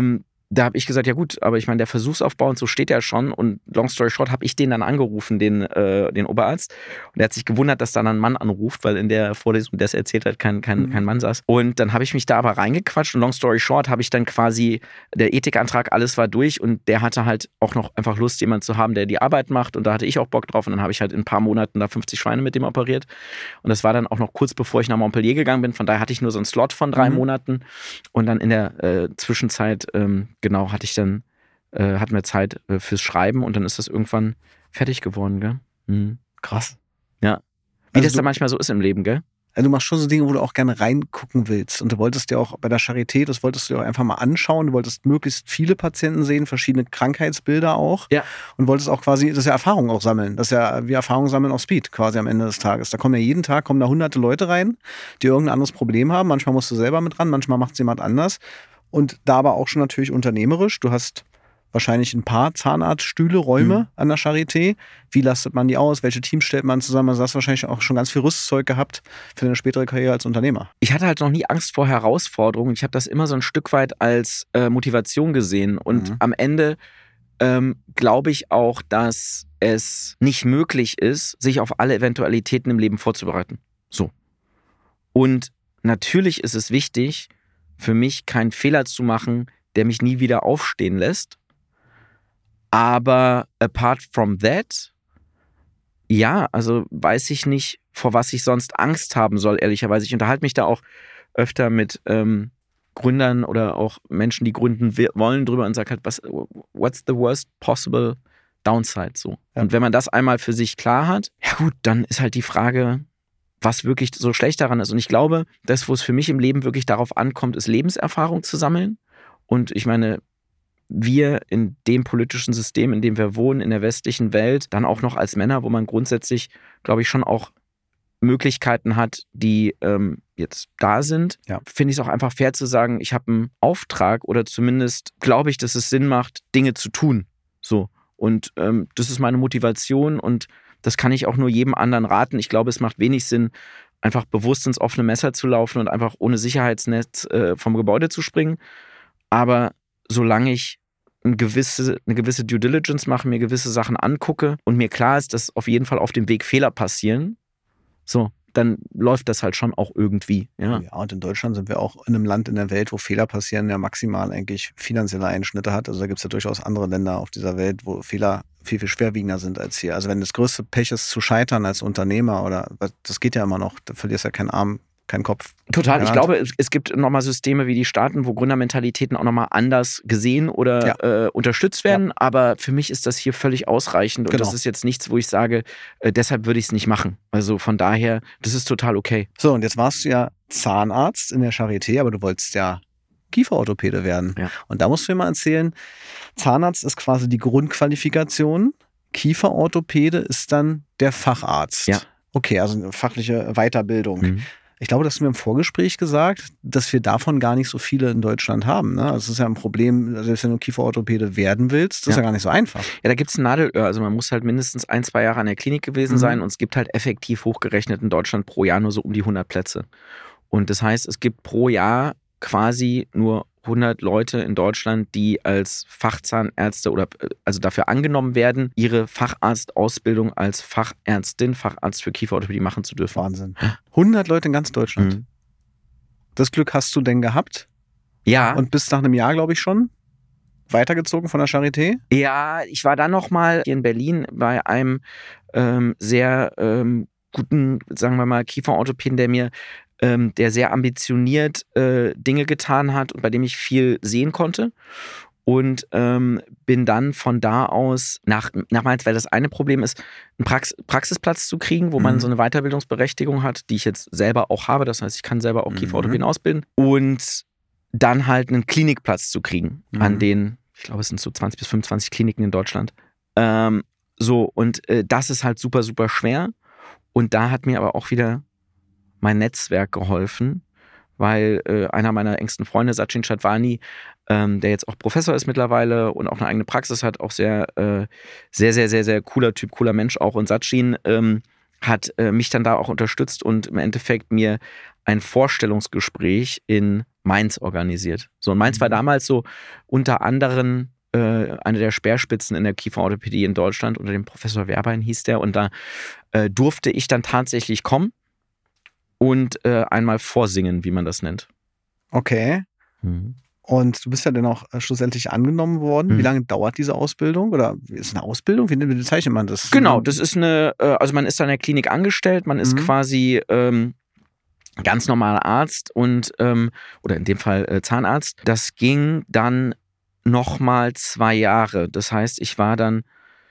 da habe ich gesagt, ja gut, aber ich meine, der Versuchsaufbau und so steht ja schon. Und long story short, habe ich den dann angerufen, den Oberarzt. Und der hat sich gewundert, dass dann ein Mann anruft, weil in der Vorlesung, der es erzählt hat, kein Mann saß. Und dann habe ich mich da aber reingequatscht. Und long story short habe ich dann quasi, der Ethikantrag, alles war durch. Und der hatte halt auch noch einfach Lust, jemanden zu haben, der die Arbeit macht. Und da hatte ich auch Bock drauf. Und dann habe ich halt in ein paar Monaten da 50 Schweine mit dem operiert. Und das war dann auch noch kurz bevor ich nach Montpellier gegangen bin. Von daher hatte ich nur so einen Slot von 3 Monaten. Und dann in der Zwischenzeit, genau, hatten wir Zeit fürs Schreiben und dann ist das irgendwann fertig geworden, gell? Mhm. Krass. Ja. Wie das da manchmal so ist im Leben, gell? Also du machst schon so Dinge, wo du auch gerne reingucken willst. Und du wolltest ja auch bei der Charité, das wolltest du ja auch einfach mal anschauen. Du wolltest möglichst viele Patienten sehen, verschiedene Krankheitsbilder auch. Ja. Und wolltest auch quasi, das ist ja Erfahrung auch sammeln. Das ist ja wie Erfahrung sammeln auf Speed quasi am Ende des Tages. Da kommen ja jeden Tag da hunderte Leute rein, die irgendein anderes Problem haben. Manchmal musst du selber mit ran, manchmal macht es jemand anders. Und da aber auch schon natürlich unternehmerisch. Du hast wahrscheinlich ein paar Zahnarztstühle, Räume an der Charité. Wie lastet man die aus? Welche Teams stellt man zusammen? Also hast du wahrscheinlich auch schon ganz viel Rüstzeug gehabt für deine spätere Karriere als Unternehmer. Ich hatte halt noch nie Angst vor Herausforderungen. Ich habe das immer so ein Stück weit als Motivation gesehen. Und am Ende glaube ich auch, dass es nicht möglich ist, sich auf alle Eventualitäten im Leben vorzubereiten. So. Und natürlich ist es wichtig, für mich keinen Fehler zu machen, der mich nie wieder aufstehen lässt. Aber apart from that, ja, also weiß ich nicht, vor was ich sonst Angst haben soll, ehrlicherweise. Ich unterhalte mich da auch öfter mit Gründern oder auch Menschen, die gründen wollen, drüber und sage halt, what's the worst possible downside? So. Ja. Und wenn man das einmal für sich klar hat, ja gut, dann ist halt die Frage, was wirklich so schlecht daran ist. Und ich glaube, das, wo es für mich im Leben wirklich darauf ankommt, ist Lebenserfahrung zu sammeln. Und ich meine, wir in dem politischen System, in dem wir wohnen, in der westlichen Welt, dann auch noch als Männer, wo man grundsätzlich, glaube ich, schon auch Möglichkeiten hat, die jetzt da sind, finde ich es auch einfach fair zu sagen, ich habe einen Auftrag oder zumindest glaube ich, dass es Sinn macht, Dinge zu tun. So. Und das ist meine Motivation und das kann ich auch nur jedem anderen raten. Ich glaube, es macht wenig Sinn, einfach bewusst ins offene Messer zu laufen und einfach ohne Sicherheitsnetz vom Gebäude zu springen. Aber solange ich eine gewisse Due Diligence mache, mir gewisse Sachen angucke und mir klar ist, dass auf jeden Fall auf dem Weg Fehler passieren, so, dann läuft das halt schon auch irgendwie. Ja, und in Deutschland sind wir auch in einem Land in der Welt, wo Fehler passieren, ja maximal eigentlich finanzielle Einschnitte hat. Also da gibt es ja durchaus andere Länder auf dieser Welt, wo Fehler viel, viel schwerwiegender sind als hier. Also wenn das größte Pech ist, zu scheitern als Unternehmer, oder das geht ja immer noch, da verlierst du ja keinen Arm, keinen Kopf. Total. Ich glaube, es gibt nochmal Systeme wie die Staaten, wo Gründermentalitäten auch nochmal anders gesehen oder unterstützt werden. Ja. Aber für mich ist das hier völlig ausreichend. Und das ist jetzt nichts, wo ich sage, deshalb würde ich es nicht machen. Also von daher, das ist total okay. So, und jetzt warst du ja Zahnarzt in der Charité, aber du wolltest ja Kieferorthopäde werden. Ja. Und da musst du mir mal erzählen, Zahnarzt ist quasi die Grundqualifikation. Kieferorthopäde ist dann der Facharzt. Ja. Okay, also eine fachliche Weiterbildung. Mhm. Ich glaube, das hast du mir im Vorgespräch gesagt, dass wir davon gar nicht so viele in Deutschland haben. Ne? Also es ist ja ein Problem, selbst wenn du Kieferorthopäde werden willst, das ist ja gar nicht so einfach. Ja, da gibt es ein Nadelöhr. Also man muss halt mindestens 1-2 Jahre an der Klinik gewesen sein und es gibt halt effektiv hochgerechnet in Deutschland pro Jahr nur so um die 100 Plätze. Und das heißt, es gibt pro Jahr quasi nur 100 Leute in Deutschland, die als Fachzahnärzte oder also dafür angenommen werden, ihre Facharztausbildung als Fachärztin, Facharzt für Kieferorthopädie machen zu dürfen. Wahnsinn. 100 Leute in ganz Deutschland. Mhm. Das Glück hast du denn gehabt? Ja. Und bis nach einem Jahr, glaube ich, schon weitergezogen von der Charité? Ja, ich war dann nochmal hier in Berlin bei einem sehr guten, sagen wir mal, Kieferorthopäden, der sehr ambitioniert Dinge getan hat und bei dem ich viel sehen konnte. Und bin dann von da aus nach Mainz, weil das eine Problem ist, einen Praxisplatz zu kriegen, wo man so eine Weiterbildungsberechtigung hat, die ich jetzt selber auch habe. Das heißt, ich kann selber auch Kieferorthopäden ausbilden. Und dann halt einen Klinikplatz zu kriegen an den, ich glaube, es sind so 20 bis 25 Kliniken in Deutschland. Und das ist halt super, super schwer. Und da hat mir aber auch wieder mein Netzwerk geholfen, weil einer meiner engsten Freunde, Sachin Chadwani, der jetzt auch Professor ist mittlerweile und auch eine eigene Praxis hat, auch sehr, sehr, sehr, sehr, sehr cooler Typ, cooler Mensch auch. Und Sachin hat mich dann da auch unterstützt und im Endeffekt mir ein Vorstellungsgespräch in Mainz organisiert. So, und Mainz war damals so unter anderem eine der Speerspitzen in der Kieferorthopädie in Deutschland, unter dem Professor Werbein hieß der, und da durfte ich dann tatsächlich kommen und einmal vorsingen, wie man das nennt. Okay. Und du bist ja dann auch schlussendlich angenommen worden. Wie lange dauert diese Ausbildung? Oder ist es eine Ausbildung? Wie bezeichnet man das? Genau, das ist also man ist da in der Klinik angestellt, man ist quasi ganz normaler Arzt und oder in dem Fall Zahnarzt. Das ging dann nochmal 2 Jahre. Das heißt, ich war dann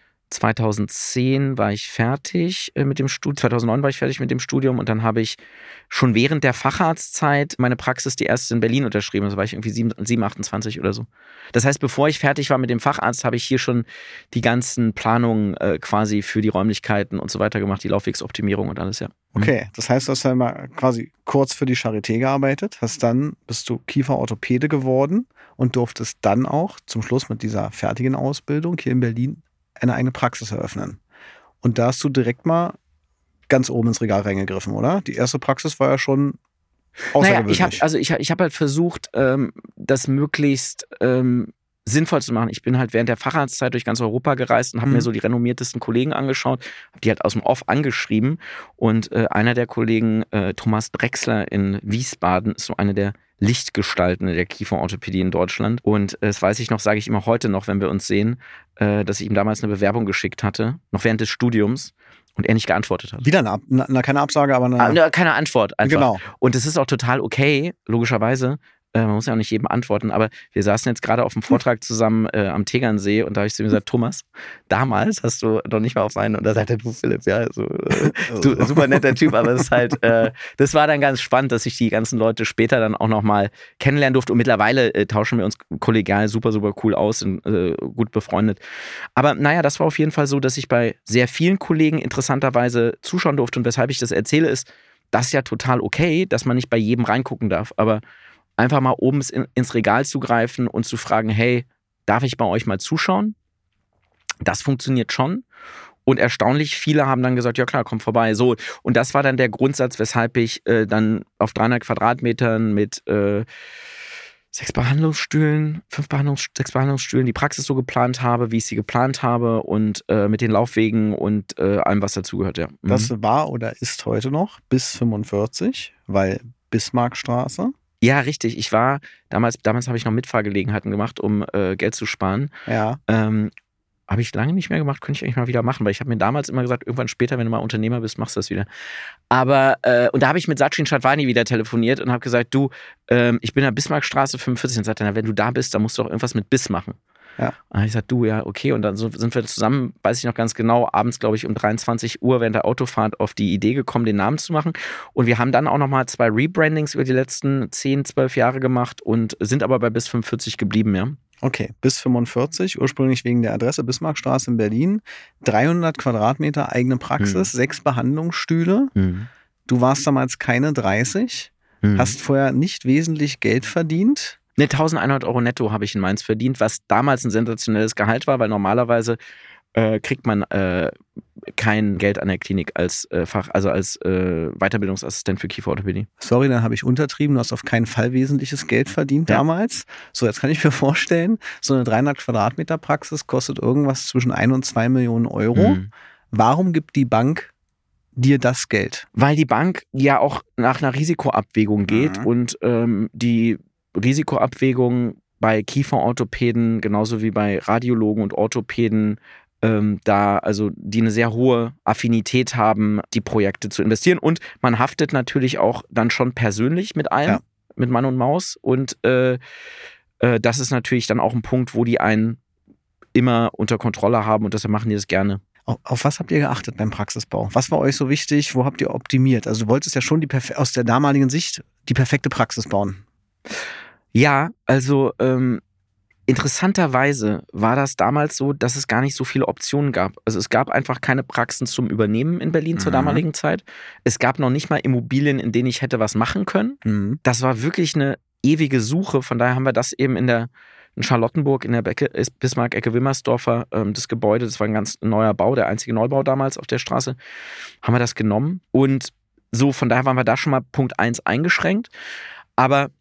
2010 war ich fertig mit dem Studium, 2009 war ich fertig mit dem Studium und dann habe ich schon während der Facharztzeit meine Praxis die erste in Berlin unterschrieben. Also war ich irgendwie 7, 28 oder so. Das heißt, bevor ich fertig war mit dem Facharzt, habe ich hier schon die ganzen Planungen quasi für die Räumlichkeiten und so weiter gemacht, die Laufwegsoptimierung und alles, ja. Okay, das heißt, du hast ja mal quasi kurz für die Charité gearbeitet, bist du Kieferorthopäde geworden und durftest dann auch zum Schluss mit dieser fertigen Ausbildung hier in Berlin eine eigene Praxis eröffnen. Und da hast du direkt mal ganz oben ins Regal reingegriffen, oder? Die erste Praxis war ja schon außergewöhnlich. Naja, ich hab halt versucht, das möglichst sinnvoll zu machen. Ich bin halt während der Facharztzeit durch ganz Europa gereist und habe mir so die renommiertesten Kollegen angeschaut, habe die halt aus dem Off angeschrieben und einer der Kollegen, Thomas Drechsler in Wiesbaden, ist so eine der Lichtgestalten der Kieferorthopädie in Deutschland. Und das weiß ich noch, sage ich immer heute noch, wenn wir uns sehen, dass ich ihm damals eine Bewerbung geschickt hatte, noch während des Studiums, und er nicht geantwortet hat. Wieder keine Absage, aber keine Antwort einfach. Genau. Und das ist auch total okay, logischerweise. Man muss ja auch nicht jedem antworten, aber wir saßen jetzt gerade auf dem Vortrag zusammen am Tegernsee und da habe ich zu ihm gesagt, Thomas, damals hast du noch nicht mal auf meinen, und da sagt er, du Philipp, ja, so, du, super netter Typ, aber es ist halt, das war dann ganz spannend, dass ich die ganzen Leute später dann auch nochmal kennenlernen durfte und mittlerweile tauschen wir uns kollegial super, super cool aus und gut befreundet. Aber naja, das war auf jeden Fall so, dass ich bei sehr vielen Kollegen interessanterweise zuschauen durfte, und weshalb ich das erzähle, ist, das ist ja total okay, dass man nicht bei jedem reingucken darf, aber einfach mal oben ins Regal zu greifen und zu fragen, hey, darf ich bei euch mal zuschauen? Das funktioniert schon. Und erstaunlich viele haben dann gesagt, ja klar, komm vorbei. So. Und das war dann der Grundsatz, weshalb ich dann auf 300 Quadratmetern mit 6 Behandlungsstühlen, 6 Behandlungsstühlen die Praxis so geplant habe, wie ich sie geplant habe, und mit den Laufwegen und allem, was dazugehört, ja. Das war oder ist heute noch bis 45, weil Bismarckstraße. Ja, richtig. Ich war, damals habe ich noch Mitfahrgelegenheiten gemacht, um Geld zu sparen. Ja. Habe ich lange nicht mehr gemacht, könnte ich eigentlich mal wieder machen, weil ich habe mir damals immer gesagt, irgendwann später, wenn du mal Unternehmer bist, machst du das wieder. Aber, und da habe ich mit Sachin Shadwani wieder telefoniert und habe gesagt, du, ich bin in der Bismarckstraße 45, und sagt er, wenn du da bist, dann musst du auch irgendwas mit Biss machen. Ja. Und dann habe ich gesagt, du, ja, okay. Und dann sind wir zusammen, weiß ich noch ganz genau, abends, glaube ich, um 23 Uhr während der Autofahrt auf die Idee gekommen, den Namen zu machen. Und wir haben dann auch nochmal 2 Rebrandings über die letzten 10, 12 Jahre gemacht und sind aber bei bis 45 geblieben, ja. Okay, bis 45, ursprünglich wegen der Adresse Bismarckstraße in Berlin. 300 Quadratmeter eigene Praxis, 6 Behandlungsstühle. Du warst damals keine 30, hast vorher nicht wesentlich Geld verdient. Ne, 1.100 Euro netto habe ich in Mainz verdient, was damals ein sensationelles Gehalt war, weil normalerweise kriegt man kein Geld an der Klinik als als Weiterbildungsassistent für Kieferorthopädie. Sorry, dann habe ich untertrieben. Du hast auf keinen Fall wesentliches Geld verdient damals. So, jetzt kann ich mir vorstellen, so eine 300 Quadratmeter Praxis kostet irgendwas zwischen 1 und 2 Millionen Euro. Warum gibt die Bank dir das Geld? Weil die Bank ja auch nach einer Risikoabwägung geht und die Risikoabwägung bei Kieferorthopäden genauso wie bei Radiologen und Orthopäden die eine sehr hohe Affinität haben, die Projekte zu investieren. Und man haftet natürlich auch dann schon persönlich mit allem, mit Mann und Maus. Und das ist natürlich dann auch ein Punkt, wo die einen immer unter Kontrolle haben, und deshalb machen die das gerne. Auf was habt ihr geachtet beim Praxisbau? Was war euch so wichtig? Wo habt ihr optimiert? Also du wolltest ja schon aus der damaligen Sicht die perfekte Praxis bauen. Ja, also interessanterweise war das damals so, dass es gar nicht so viele Optionen gab. Also es gab einfach keine Praxen zum Übernehmen in Berlin zur damaligen Zeit. Es gab noch nicht mal Immobilien, in denen ich hätte was machen können. Das war wirklich eine ewige Suche. Von daher haben wir das eben in Charlottenburg, in der Bismarck-Ecke Wilmersdorfer, das Gebäude, das war ein ganz neuer Bau, der einzige Neubau damals auf der Straße, haben wir das genommen. Und so, von daher waren wir da schon mal Punkt 1 eingeschränkt. Aber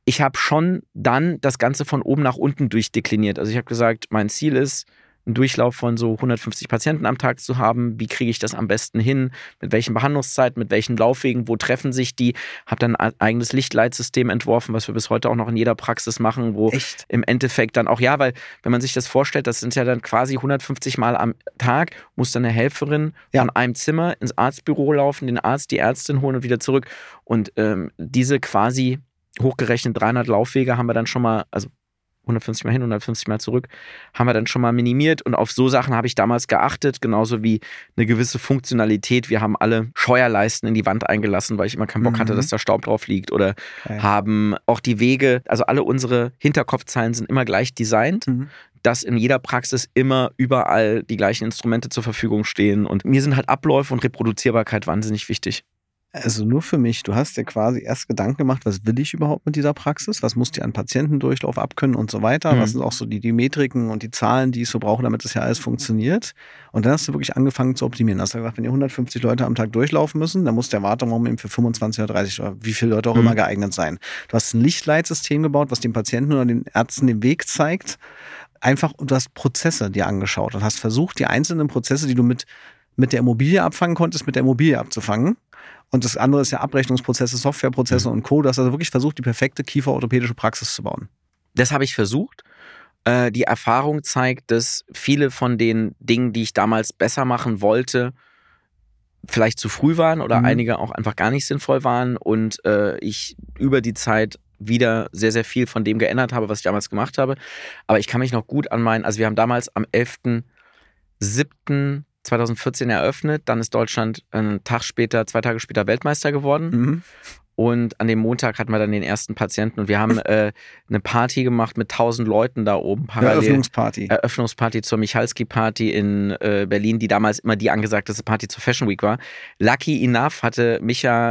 ich habe schon dann das Ganze von oben nach unten durchdekliniert. Also ich habe gesagt, mein Ziel ist, einen Durchlauf von so 150 Patienten am Tag zu haben. Wie kriege ich das am besten hin? Mit welchen Behandlungszeiten, mit welchen Laufwegen, wo treffen sich die? Habe dann ein eigenes Lichtleitsystem entworfen, was wir bis heute auch noch in jeder Praxis machen, wo im Endeffekt dann auch, ja, weil wenn man sich das vorstellt, das sind ja dann quasi 150 Mal am Tag, muss dann eine Helferin von einem Zimmer ins Arztbüro laufen, den Arzt, die Ärztin holen und wieder zurück. Und diese quasi hochgerechnet 300 Laufwege haben wir dann schon mal, also 150 Mal hin, 150 Mal zurück, haben wir dann schon mal minimiert und auf so Sachen habe ich damals geachtet, genauso wie eine gewisse Funktionalität. Wir haben alle Scheuerleisten in die Wand eingelassen, weil ich immer keinen Bock hatte, dass da Staub drauf liegt oder haben auch die Wege, also alle unsere Hinterkopfzeilen sind immer gleich designt, dass in jeder Praxis immer überall die gleichen Instrumente zur Verfügung stehen und mir sind halt Abläufe und Reproduzierbarkeit wahnsinnig wichtig. Also nur für mich, du hast dir quasi erst Gedanken gemacht, was will ich überhaupt mit dieser Praxis? Was muss die an Patientendurchlauf abkönnen und so weiter? Was sind auch so die Metriken und die Zahlen, die ich so brauche, damit das ja alles funktioniert? Und dann hast du wirklich angefangen zu optimieren. Hast du gesagt, wenn ihr 150 Leute am Tag durchlaufen müssen, dann muss der Warteraum eben für 25 oder 30 oder wie viele Leute auch immer geeignet sein. Du hast ein Lichtleitsystem gebaut, was dem Patienten oder den Ärzten den Weg zeigt. Einfach, und du hast Prozesse dir angeschaut und hast versucht, die einzelnen Prozesse, die du mit der Immobilie abfangen konntest, mit der Immobilie abzufangen. Und das andere ist ja Abrechnungsprozesse, Softwareprozesse und Co. Du hast also wirklich versucht, die perfekte kieferorthopädische Praxis zu bauen. Das habe ich versucht. Die Erfahrung zeigt, dass viele von den Dingen, die ich damals besser machen wollte, vielleicht zu früh waren oder einige auch einfach gar nicht sinnvoll waren und ich über die Zeit wieder sehr, sehr viel von dem geändert habe, was ich damals gemacht habe. Aber ich kann mich noch gut an also wir haben damals am 11.07.2014 eröffnet, dann ist Deutschland einen Tag später, 2 Tage später Weltmeister geworden. Und an dem Montag hatten wir dann den ersten Patienten und wir haben eine Party gemacht mit 1000 Leuten da oben parallel. Eröffnungsparty zur Michalski-Party in Berlin, die damals immer die angesagteste Party zur Fashion Week war. Lucky enough hatte Micha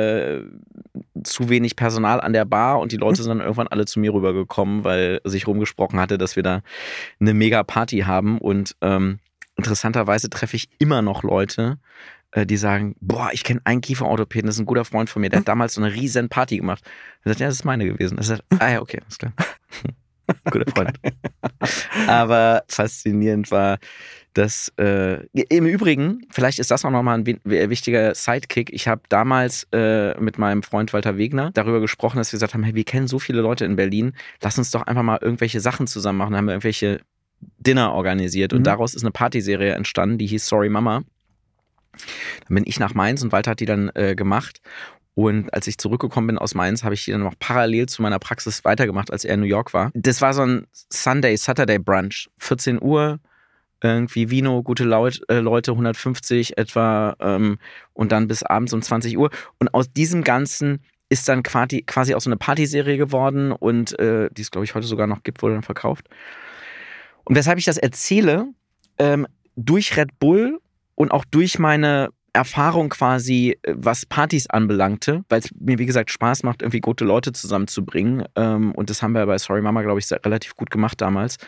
zu wenig Personal an der Bar und die Leute sind dann irgendwann alle zu mir rübergekommen, weil sich rumgesprochen hatte, dass wir da eine mega Party haben und interessanterweise treffe ich immer noch Leute, die sagen, boah, ich kenne einen Kieferorthopäden, das ist ein guter Freund von mir, der hat damals so eine riesen Party gemacht. Er sagt, ja, das ist meine gewesen. Er sagt, ja, okay, alles klar. Guter Freund. Aber faszinierend war, dass im Übrigen, vielleicht ist das auch nochmal ein wichtiger Sidekick, ich habe damals mit meinem Freund Walter Wegner darüber gesprochen, dass wir gesagt haben, hey, wir kennen so viele Leute in Berlin, lass uns doch einfach mal irgendwelche Sachen zusammen machen. Da haben wir irgendwelche Dinner organisiert und daraus ist eine Partyserie entstanden, die hieß Sorry Mama. Dann bin ich nach Mainz und Walter hat die dann gemacht. Und als ich zurückgekommen bin aus Mainz, habe ich die dann noch parallel zu meiner Praxis weitergemacht, als er in New York war. Das war so ein Saturday Brunch. 14 Uhr, irgendwie Vino, gute Leute, 150 etwa und dann bis abends um 20 Uhr. Und aus diesem Ganzen ist dann quasi auch so eine Partyserie geworden und die es, glaube ich, heute sogar noch gibt, wurde dann verkauft. Und weshalb ich das erzähle, durch Red Bull und auch durch meine Erfahrung quasi, was Partys anbelangte, weil es mir, wie gesagt, Spaß macht, irgendwie gute Leute zusammenzubringen. Und das haben wir bei Sorry Mama, glaube ich, relativ gut gemacht damals.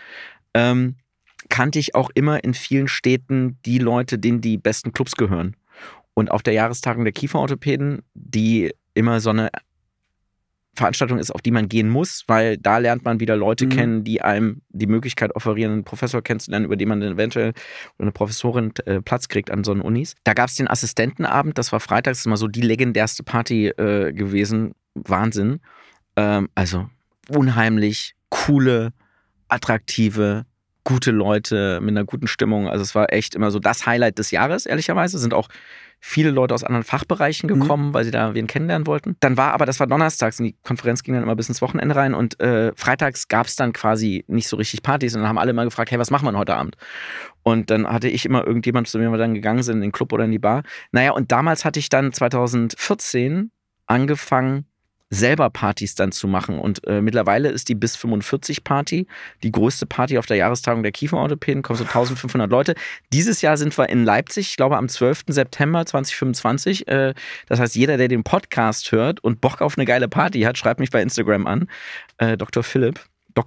Kannte ich auch immer in vielen Städten die Leute, denen die besten Clubs gehören. Und auf der Jahrestagung der Kieferorthopäden, die immer so eine Veranstaltung ist, auf die man gehen muss, weil da lernt man wieder Leute kennen, die einem die Möglichkeit offerieren, einen Professor kennenzulernen, über den man dann eventuell oder eine Professorin Platz kriegt an so einen Unis. Da gab es den Assistentenabend, das war freitags, das ist immer so die legendärste Party gewesen. Wahnsinn. Also unheimlich coole, attraktive, gute Leute mit einer guten Stimmung. Also es war echt immer so das Highlight des Jahres, ehrlicherweise. Sind auch viele Leute aus anderen Fachbereichen gekommen, weil sie da wen kennenlernen wollten. Dann das war donnerstags und die Konferenz ging dann immer bis ins Wochenende rein und freitags gab es dann quasi nicht so richtig Partys und dann haben alle immer gefragt, hey, was machen wir heute Abend? Und dann hatte ich immer irgendjemand, zu dem wir dann gegangen sind, in den Club oder in die Bar. Naja, und damals hatte ich dann 2014 angefangen, selber Partys dann zu machen. Und mittlerweile ist die bis 45 Party die größte Party auf der Jahrestagung der Kieferorthopäden, kommen so 1500 Leute. Dieses Jahr sind wir in Leipzig, ich glaube am 12. September 2025. Das heißt, jeder, der den Podcast hört und Bock auf eine geile Party hat, schreibt mich bei Instagram an. Dr.Philipp.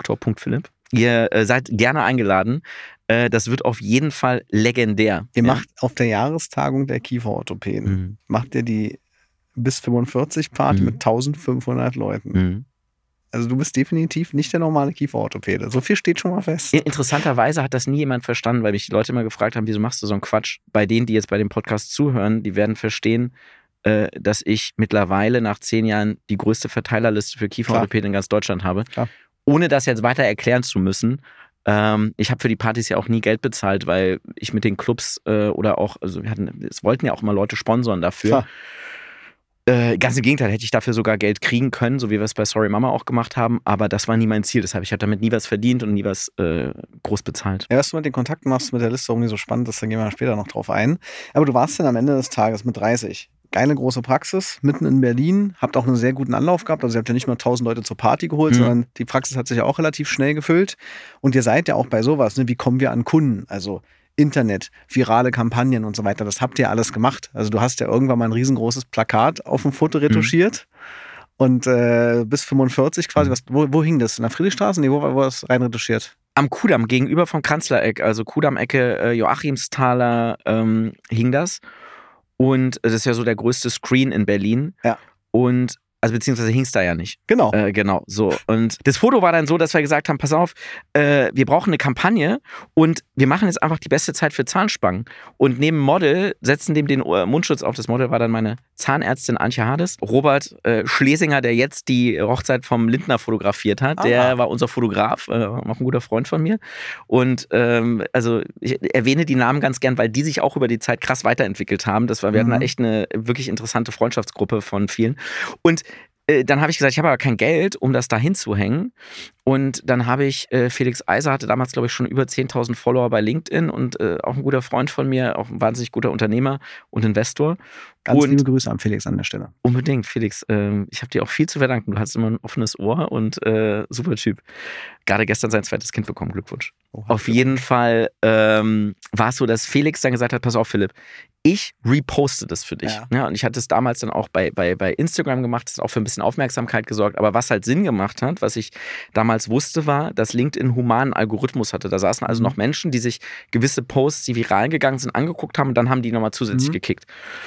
Ihr seid gerne eingeladen. Das wird auf jeden Fall legendär. Ihr macht auf der Jahrestagung der Kieferorthopäden, macht ihr die bis 45 Party mit 1500 Leuten. Also du bist definitiv nicht der normale Kieferorthopäde. So viel steht schon mal fest. Interessanterweise hat das nie jemand verstanden, weil mich die Leute immer gefragt haben, wieso machst du so einen Quatsch? Bei denen, die jetzt bei dem Podcast zuhören, die werden verstehen, dass ich mittlerweile nach 10 Jahren die größte Verteilerliste für Kieferorthopäden in ganz Deutschland habe. Klar. Ohne das jetzt weiter erklären zu müssen. Ich habe für die Partys ja auch nie Geld bezahlt, weil ich mit den Clubs oder auch, also es wollten ja auch immer Leute sponsoren dafür. Klar. Ganz im Gegenteil, hätte ich dafür sogar Geld kriegen können, so wie wir es bei Sorry Mama auch gemacht haben, aber das war nie mein Ziel. Deshalb, ich habe damit nie was verdient und nie was groß bezahlt. Ja, was du mit den Kontakten machst, mit der Liste irgendwie so spannend ist, da gehen wir später noch drauf ein. Aber du warst dann am Ende des Tages mit 30. Geile große Praxis, mitten in Berlin, habt auch einen sehr guten Anlauf gehabt, also ihr habt ja nicht nur 1000 Leute zur Party geholt, sondern die Praxis hat sich ja auch relativ schnell gefüllt und ihr seid ja auch bei sowas, ne? Wie kommen wir an Kunden, also Internet, virale Kampagnen und so weiter, das habt ihr alles gemacht, also du hast ja irgendwann mal ein riesengroßes Plakat auf dem Foto retuschiert und bis 45 quasi, wo hing das, in der Friedrichstraße? Nee, wo war das rein retuschiert? Am Kudamm, gegenüber vom Kanzlereck, also Kudamm-Ecke, Joachimsthaler hing das. Und das ist ja so der größte Screen in Berlin. Ja. Und, also beziehungsweise hing es da ja nicht. Genau. Genau, so. Und das Foto war dann so, dass wir gesagt haben, pass auf, wir brauchen eine Kampagne und wir machen jetzt einfach die beste Zeit für Zahnspangen. Und neben Model setzen dem den Mundschutz auf. Das Model war dann meine Zahnärztin Antje Hades. Robert Schlesinger, der jetzt die Hochzeit vom Lindner fotografiert hat, der war unser Fotograf, auch ein guter Freund von mir. Und also ich erwähne die Namen ganz gern, weil die sich auch über die Zeit krass weiterentwickelt haben. Wir hatten da echt eine wirklich interessante Freundschaftsgruppe von vielen. Und dann habe ich gesagt, ich habe aber kein Geld, um das da hinzuhängen. Und dann habe ich, Felix Eiser hatte damals, glaube ich, schon über 10.000 Follower bei LinkedIn und auch ein guter Freund von mir, auch ein wahnsinnig guter Unternehmer und Investor. Ganz liebe Grüße an Felix an der Stelle. Unbedingt, Felix. Ich habe dir auch viel zu verdanken. Du hast immer ein offenes Ohr und super Typ. Gerade gestern sein zweites Kind bekommen. Glückwunsch. Auf jeden Fall war es so, dass Felix dann gesagt hat, pass auf, Philipp, ich reposte das für dich. Ja, und ich hatte es damals dann auch bei Instagram gemacht, das hat auch für ein bisschen Aufmerksamkeit gesorgt. Aber was halt Sinn gemacht hat, was ich damals wusste, war, dass LinkedIn einen humanen Algorithmus hatte. Da saßen also noch Menschen, die sich gewisse Posts, die viral gegangen sind, angeguckt haben und dann haben die nochmal zusätzlich gekickt.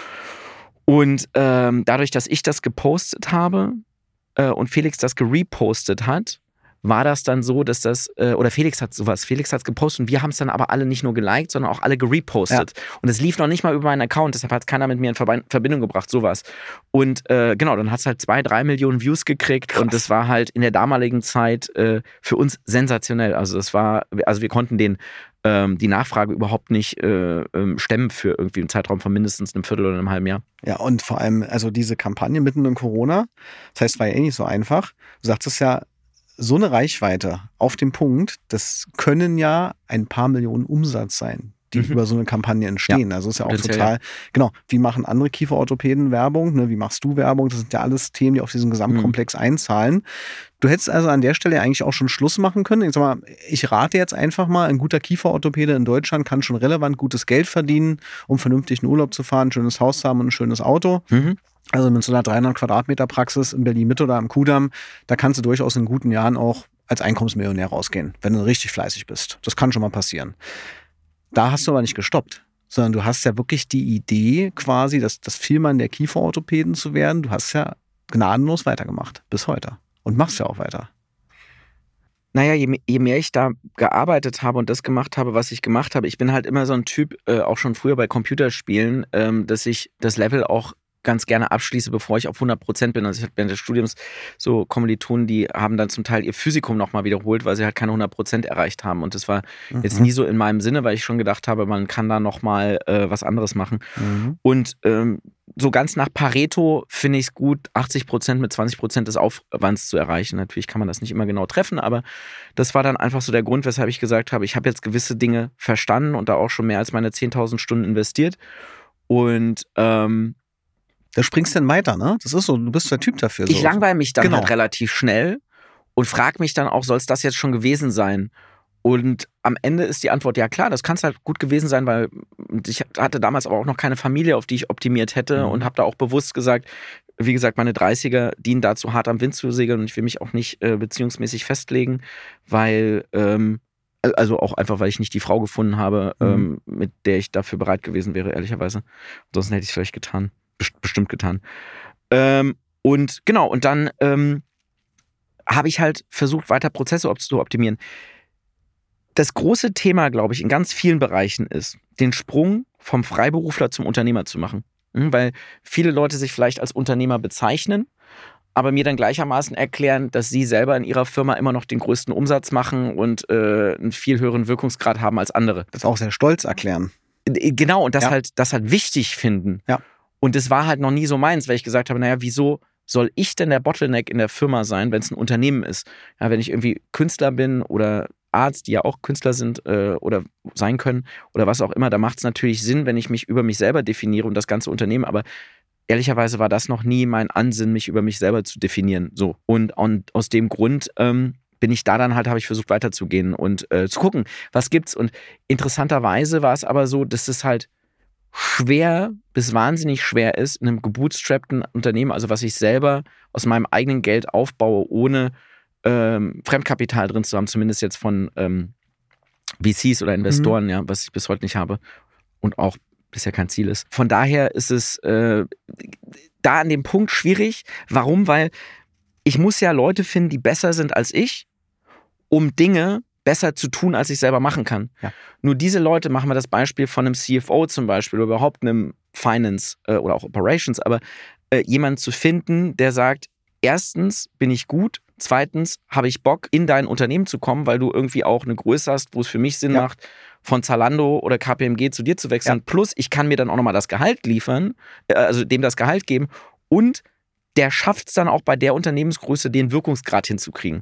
Und dadurch, dass ich das gepostet habe und Felix das gerepostet hat, war das dann so, dass oder Felix hat es gepostet und wir haben es dann aber alle nicht nur geliked, sondern auch alle gerepostet. Ja. Und es lief noch nicht mal über meinen Account, deshalb hat es keiner mit mir in Verbindung gebracht, sowas. Und genau, dann hat es halt 2-3 Millionen Views gekriegt. Krass. Und das war halt in der damaligen Zeit für uns sensationell. Also wir konnten die Nachfrage überhaupt nicht stemmen für irgendwie einen Zeitraum von mindestens einem Viertel oder einem halben Jahr. Ja, und vor allem, also diese Kampagne mitten in Corona, das heißt, war ja eh nicht so einfach. Du sagtest ja, so eine Reichweite auf dem Punkt, das können ja ein paar Millionen Umsatz sein, die über so eine Kampagne entstehen. Ja, also ist ja auch total, genau, wie machen andere Kieferorthopäden Werbung, ne? Wie machst du Werbung? Das sind ja alles Themen, die auf diesen Gesamtkomplex einzahlen. Du hättest also an der Stelle eigentlich auch schon Schluss machen können. Ich sag mal, ich rate jetzt einfach mal, ein guter Kieferorthopäde in Deutschland kann schon relevant gutes Geld verdienen, um vernünftig in Urlaub zu fahren, ein schönes Haus zu haben und ein schönes Auto. Also mit so einer 300 Quadratmeter Praxis in Berlin-Mitte oder am Kudamm, da kannst du durchaus in guten Jahren auch als Einkommensmillionär rausgehen, wenn du richtig fleißig bist. Das kann schon mal passieren. Da hast du aber nicht gestoppt, sondern du hast ja wirklich die Idee quasi, das Vielmann der Kieferorthopäden zu werden. Du hast ja gnadenlos weitergemacht, bis heute. Und machst ja auch weiter. Naja, je mehr ich da gearbeitet habe und das gemacht habe, was ich gemacht habe, ich bin halt immer so ein Typ, auch schon früher bei Computerspielen, dass ich das Level auch ganz gerne abschließe, bevor ich auf 100% bin. Also ich hatte während des Studiums so Kommilitonen, die haben dann zum Teil ihr Physikum nochmal wiederholt, weil sie halt keine 100% erreicht haben. Und das war jetzt nie so in meinem Sinne, weil ich schon gedacht habe, man kann da nochmal was anderes machen. Und so ganz nach Pareto finde ich es gut, 80% mit 20% des Aufwands zu erreichen. Natürlich kann man das nicht immer genau treffen, aber das war dann einfach so der Grund, weshalb ich gesagt habe, ich habe jetzt gewisse Dinge verstanden und da auch schon mehr als meine 10.000 Stunden investiert. Und da springst du dann weiter, ne? Das ist so, du bist der Typ dafür. Ich langweile mich dann halt relativ schnell und frage mich dann auch, soll es das jetzt schon gewesen sein? Und am Ende ist die Antwort, ja klar, das kann es halt gut gewesen sein, weil ich hatte damals aber auch noch keine Familie, auf die ich optimiert hätte und habe da auch bewusst gesagt, wie gesagt, meine 30er dienen dazu, hart am Wind zu segeln und ich will mich auch nicht beziehungsmäßig festlegen, weil also auch einfach, weil ich nicht die Frau gefunden habe, mit der ich dafür bereit gewesen wäre, ehrlicherweise. Ansonsten hätte ich es vielleicht getan. Bestimmt getan. Und genau, und dann habe ich halt versucht, weiter Prozesse zu optimieren. Das große Thema, glaube ich, in ganz vielen Bereichen ist, den Sprung vom Freiberufler zum Unternehmer zu machen. Weil viele Leute sich vielleicht als Unternehmer bezeichnen, aber mir dann gleichermaßen erklären, dass sie selber in ihrer Firma immer noch den größten Umsatz machen und einen viel höheren Wirkungsgrad haben als andere. Das auch sehr stolz erklären. Genau, und das halt wichtig finden. Ja. Und das war halt noch nie so meins, weil ich gesagt habe, naja, wieso soll ich denn der Bottleneck in der Firma sein, wenn es ein Unternehmen ist? Ja, wenn ich irgendwie Künstler bin oder Arzt, die ja auch Künstler sind oder sein können oder was auch immer, da macht es natürlich Sinn, wenn ich mich über mich selber definiere und das ganze Unternehmen, aber ehrlicherweise war das noch nie mein Ansinnen, mich über mich selber zu definieren. So. Und aus dem Grund bin ich da dann halt, habe ich versucht weiterzugehen und zu gucken, was gibt's. Und interessanterweise war es aber so, dass es halt schwer bis wahnsinnig schwer ist, in einem gebootstrappten Unternehmen, also was ich selber aus meinem eigenen Geld aufbaue, ohne Fremdkapital drin zu haben, zumindest jetzt von VCs oder Investoren, ja, was ich bis heute nicht habe und auch bisher kein Ziel ist. Von daher ist es da an dem Punkt schwierig. Warum? Weil ich muss ja Leute finden, die besser sind als ich, um Dinge besser zu tun, als ich selber machen kann. Ja. Nur diese Leute, machen wir das Beispiel von einem CFO zum Beispiel oder überhaupt einem Finance oder auch Operations, aber jemanden zu finden, der sagt, erstens bin ich gut, zweitens habe ich Bock, in dein Unternehmen zu kommen, weil du irgendwie auch eine Größe hast, wo es für mich Sinn macht, von Zalando oder KPMG zu dir zu wechseln. Ja. Plus, ich kann mir dann auch nochmal das Gehalt liefern, also dem das Gehalt geben und der schafft es dann auch bei der Unternehmensgröße, den Wirkungsgrad hinzukriegen.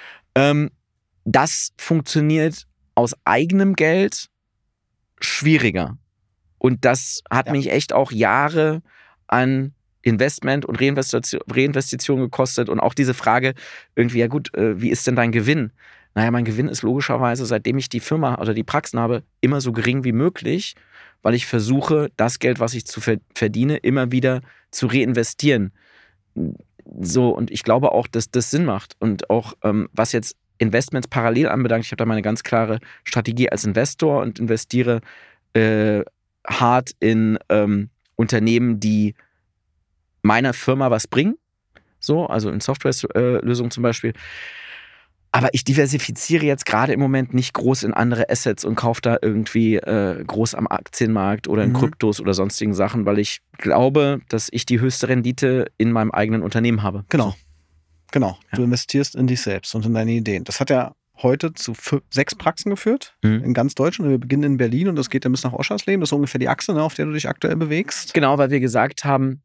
Das funktioniert aus eigenem Geld schwieriger. Und das hat mich echt auch Jahre an Investment und Reinvestition gekostet und auch diese Frage irgendwie, ja gut, wie ist denn dein Gewinn? Naja, mein Gewinn ist logischerweise, seitdem ich die Firma oder die Praxen habe, immer so gering wie möglich, weil ich versuche, das Geld, was ich verdiene, immer wieder zu reinvestieren. So, und ich glaube auch, dass das Sinn macht. Und auch, was jetzt Investments parallel anbelangt, ich habe da meine ganz klare Strategie als Investor und investiere hart in Unternehmen, die meiner Firma was bringen, so, also in Softwarelösungen zum Beispiel. Aber ich diversifiziere jetzt gerade im Moment nicht groß in andere Assets und kaufe da irgendwie groß am Aktienmarkt oder in Kryptos oder sonstigen Sachen, weil ich glaube, dass ich die höchste Rendite in meinem eigenen Unternehmen habe. Genau. Ja. Du investierst in dich selbst und in deine Ideen. Das hat ja heute zu 6 Praxen geführt in ganz Deutschland. Wir beginnen in Berlin und das geht dann bis nach Oschersleben. Das ist ungefähr die Achse, ne, auf der du dich aktuell bewegst. Genau, weil wir gesagt haben,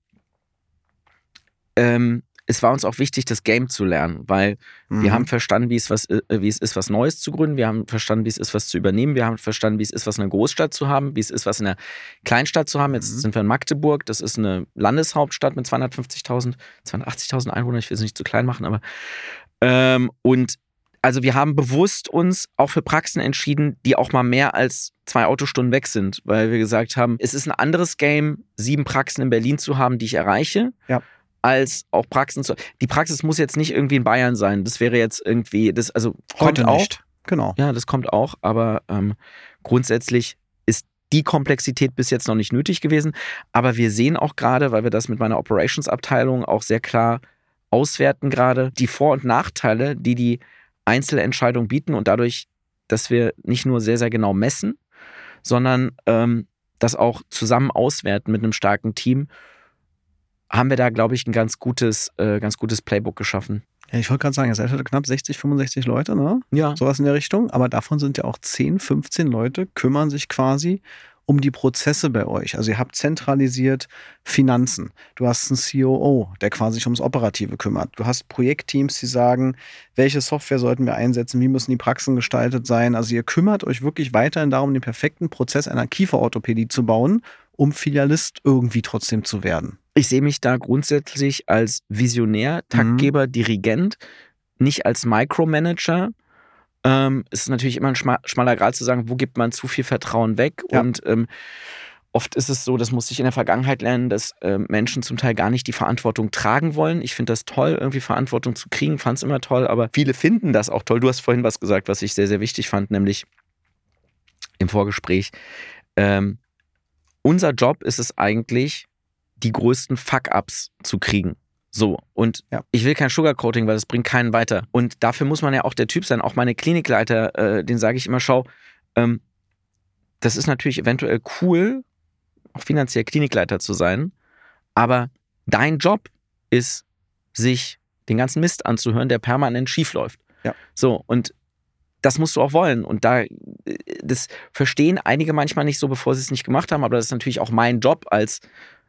es war uns auch wichtig, das Game zu lernen, weil wir haben verstanden, wie es ist, was Neues zu gründen. Wir haben verstanden, wie es ist, was zu übernehmen. Wir haben verstanden, wie es ist, was in einer Großstadt zu haben, wie es ist, was in einer Kleinstadt zu haben. Jetzt sind wir in Magdeburg. Das ist eine Landeshauptstadt mit 280.000 Einwohnern. Ich will es nicht zu klein machen, aber und also wir haben bewusst uns auch für Praxen entschieden, die auch mal mehr als 2 Autostunden weg sind, weil wir gesagt haben, es ist ein anderes Game, 7 Praxen in Berlin zu haben, die ich erreiche. Ja. Als auch Praxen zu. Die Praxis muss jetzt nicht irgendwie in Bayern sein. Das wäre jetzt irgendwie, das also kommt heute auch. Nicht. Genau. Ja, das kommt auch, aber grundsätzlich ist die Komplexität bis jetzt noch nicht nötig gewesen. Aber wir sehen auch gerade, weil wir das mit meiner Operations-Abteilung auch sehr klar auswerten gerade, die Vor- und Nachteile, die die Einzelentscheidungen bieten und dadurch, dass wir nicht nur sehr, sehr genau messen, sondern das auch zusammen auswerten mit einem starken Team, haben wir da, glaube ich, ein ganz gutes Playbook geschaffen. Ja, ich wollte gerade sagen, ihr seid knapp 60, 65 Leute, ne? Ja. Sowas in der Richtung. Aber davon sind ja auch 10, 15 Leute, kümmern sich quasi um die Prozesse bei euch. Also ihr habt zentralisiert Finanzen. Du hast einen COO, der quasi sich ums Operative kümmert. Du hast Projektteams, die sagen, welche Software sollten wir einsetzen, wie müssen die Praxen gestaltet sein. Also ihr kümmert euch wirklich weiterhin darum, den perfekten Prozess einer Kieferorthopädie zu bauen, um Filialist irgendwie trotzdem zu werden. Ich sehe mich da grundsätzlich als Visionär, Taktgeber, Dirigent, nicht als Micromanager. Es ist natürlich immer ein schmaler Grat zu sagen, wo gibt man zu viel Vertrauen weg. Ja. Und oft ist es so, das musste ich in der Vergangenheit lernen, dass Menschen zum Teil gar nicht die Verantwortung tragen wollen. Ich finde das toll, irgendwie Verantwortung zu kriegen, fand es immer toll, aber viele finden das auch toll. Du hast vorhin was gesagt, was ich sehr, sehr wichtig fand, nämlich im Vorgespräch. Unser Job ist es eigentlich, die größten Fuck-Ups zu kriegen. So, und ich will kein Sugarcoating, weil das bringt keinen weiter. Und dafür muss man ja auch der Typ sein. Auch meine Klinikleiter, denen sage ich immer, schau, das ist natürlich eventuell cool, auch finanziell Klinikleiter zu sein, aber dein Job ist, sich den ganzen Mist anzuhören, der permanent schief läuft. Ja. So, und das musst du auch wollen. Und das verstehen einige manchmal nicht so, bevor sie es nicht gemacht haben, aber das ist natürlich auch mein Job als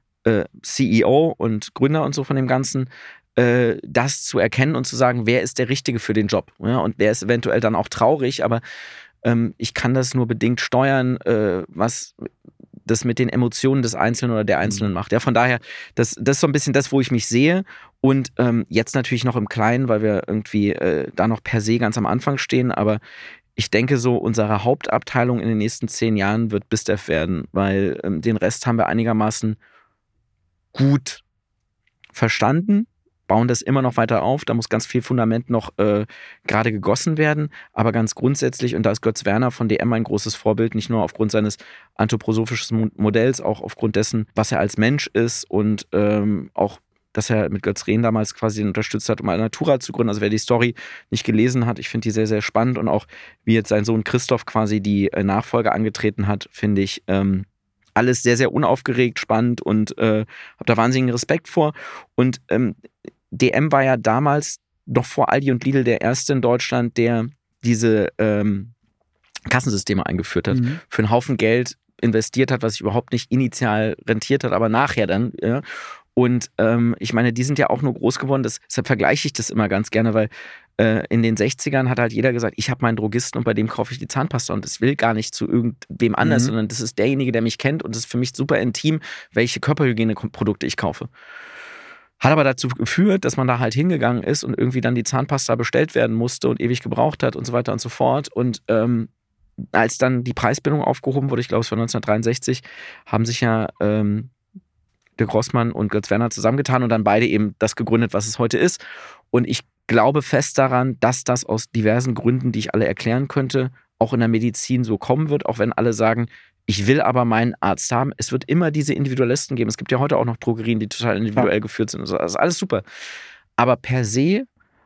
CEO und Gründer und so von dem Ganzen, das zu erkennen und zu sagen, wer ist der Richtige für den Job. Ja? Und der ist eventuell dann auch traurig, aber ich kann das nur bedingt steuern, was das mit den Emotionen des Einzelnen oder der Einzelnen macht. Ja, von daher, das ist so ein bisschen das, wo ich mich sehe. Und jetzt natürlich noch im Kleinen, weil wir irgendwie da noch per se ganz am Anfang stehen, aber ich denke so, unsere Hauptabteilung in den nächsten 10 Jahren wird BizDev werden, weil den Rest haben wir einigermaßen gut verstanden, bauen das immer noch weiter auf. Da muss ganz viel Fundament noch gerade gegossen werden. Aber ganz grundsätzlich, und da ist Götz Werner von DM ein großes Vorbild, nicht nur aufgrund seines anthroposophischen Modells, auch aufgrund dessen, was er als Mensch ist und auch, dass er mit Götz Rehn damals quasi unterstützt hat, um Alnatura zu gründen. Also wer die Story nicht gelesen hat, ich finde die sehr, sehr spannend. Und auch, wie jetzt sein Sohn Christoph quasi die Nachfolge angetreten hat, finde ich alles sehr, sehr unaufgeregt, spannend und habe da wahnsinnigen Respekt vor. Und DM war ja damals noch vor Aldi und Lidl der erste in Deutschland, der diese Kassensysteme eingeführt hat, für einen Haufen Geld investiert hat, was sich überhaupt nicht initial rentiert hat, aber nachher dann. Ja. Und ich meine, die sind ja auch nur groß geworden, deshalb vergleiche ich das immer ganz gerne, weil in den 60ern hat halt jeder gesagt, ich habe meinen Drogisten und bei dem kaufe ich die Zahnpasta und das will gar nicht zu irgendwem anders, sondern das ist derjenige, der mich kennt und es ist für mich super intim, welche Körperhygieneprodukte ich kaufe. Hat aber dazu geführt, dass man da halt hingegangen ist und irgendwie dann die Zahnpasta bestellt werden musste und ewig gebraucht hat und so weiter und so fort. Und als dann die Preisbindung aufgehoben wurde, ich glaube es war 1963, haben sich ja Dirk Rossmann und Götz Werner zusammengetan und dann beide eben das gegründet, was es heute ist. Und ich glaube fest daran, dass das aus diversen Gründen, die ich alle erklären könnte, auch in der Medizin so kommen wird, auch wenn alle sagen, ich will aber meinen Arzt haben. Es wird immer diese Individualisten geben. Es gibt ja heute auch noch Drogerien, die total individuell geführt sind. Das ist alles super. Aber per se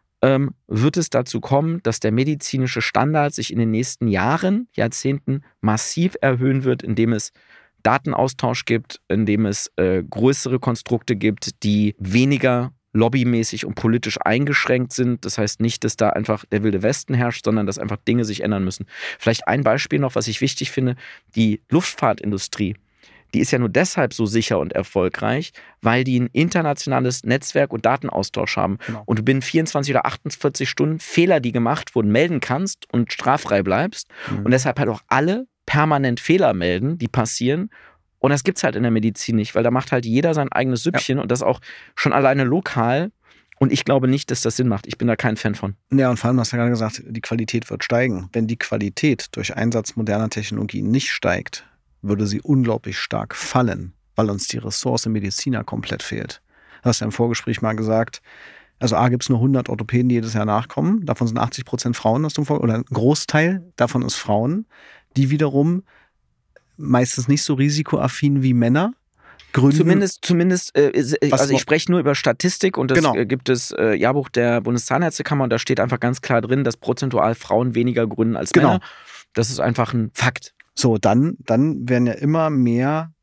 wird es dazu kommen, dass der medizinische Standard sich in den nächsten Jahren, Jahrzehnten massiv erhöhen wird, indem es Datenaustausch gibt, indem es größere Konstrukte gibt, die weniger lobbymäßig und politisch eingeschränkt sind. Das heißt nicht, dass da einfach der wilde Westen herrscht, sondern dass einfach Dinge sich ändern müssen. Vielleicht ein Beispiel noch, was ich wichtig finde. Die Luftfahrtindustrie, die ist ja nur deshalb so sicher und erfolgreich, weil die ein internationales Netzwerk und Datenaustausch haben. Genau. Und du binnen 24 oder 48 Stunden Fehler, die gemacht wurden, melden kannst und straffrei bleibst. Und deshalb halt auch alle permanent Fehler melden, die passieren. Und das gibt's halt in der Medizin nicht, weil da macht halt jeder sein eigenes Süppchen und das auch schon alleine lokal. Und ich glaube nicht, dass das Sinn macht. Ich bin da kein Fan von. Ja, und vor allem, du hast ja gerade gesagt, die Qualität wird steigen. Wenn die Qualität durch Einsatz moderner Technologien nicht steigt, würde sie unglaublich stark fallen, weil uns die Ressource Mediziner komplett fehlt. Du hast ja im Vorgespräch mal gesagt, also gibt es nur 100 Orthopäden, die jedes Jahr nachkommen. Davon sind 80% Frauen, oder ein Großteil davon ist Frauen, die wiederum meistens nicht so risikoaffin wie Männer gründen. Zumindest also ich spreche nur über Statistik und das gibt es Jahrbuch der Bundeszahnärztekammer und da steht einfach ganz klar drin, dass prozentual Frauen weniger gründen als Männer. Das ist einfach ein Fakt. So, dann werden ja immer mehr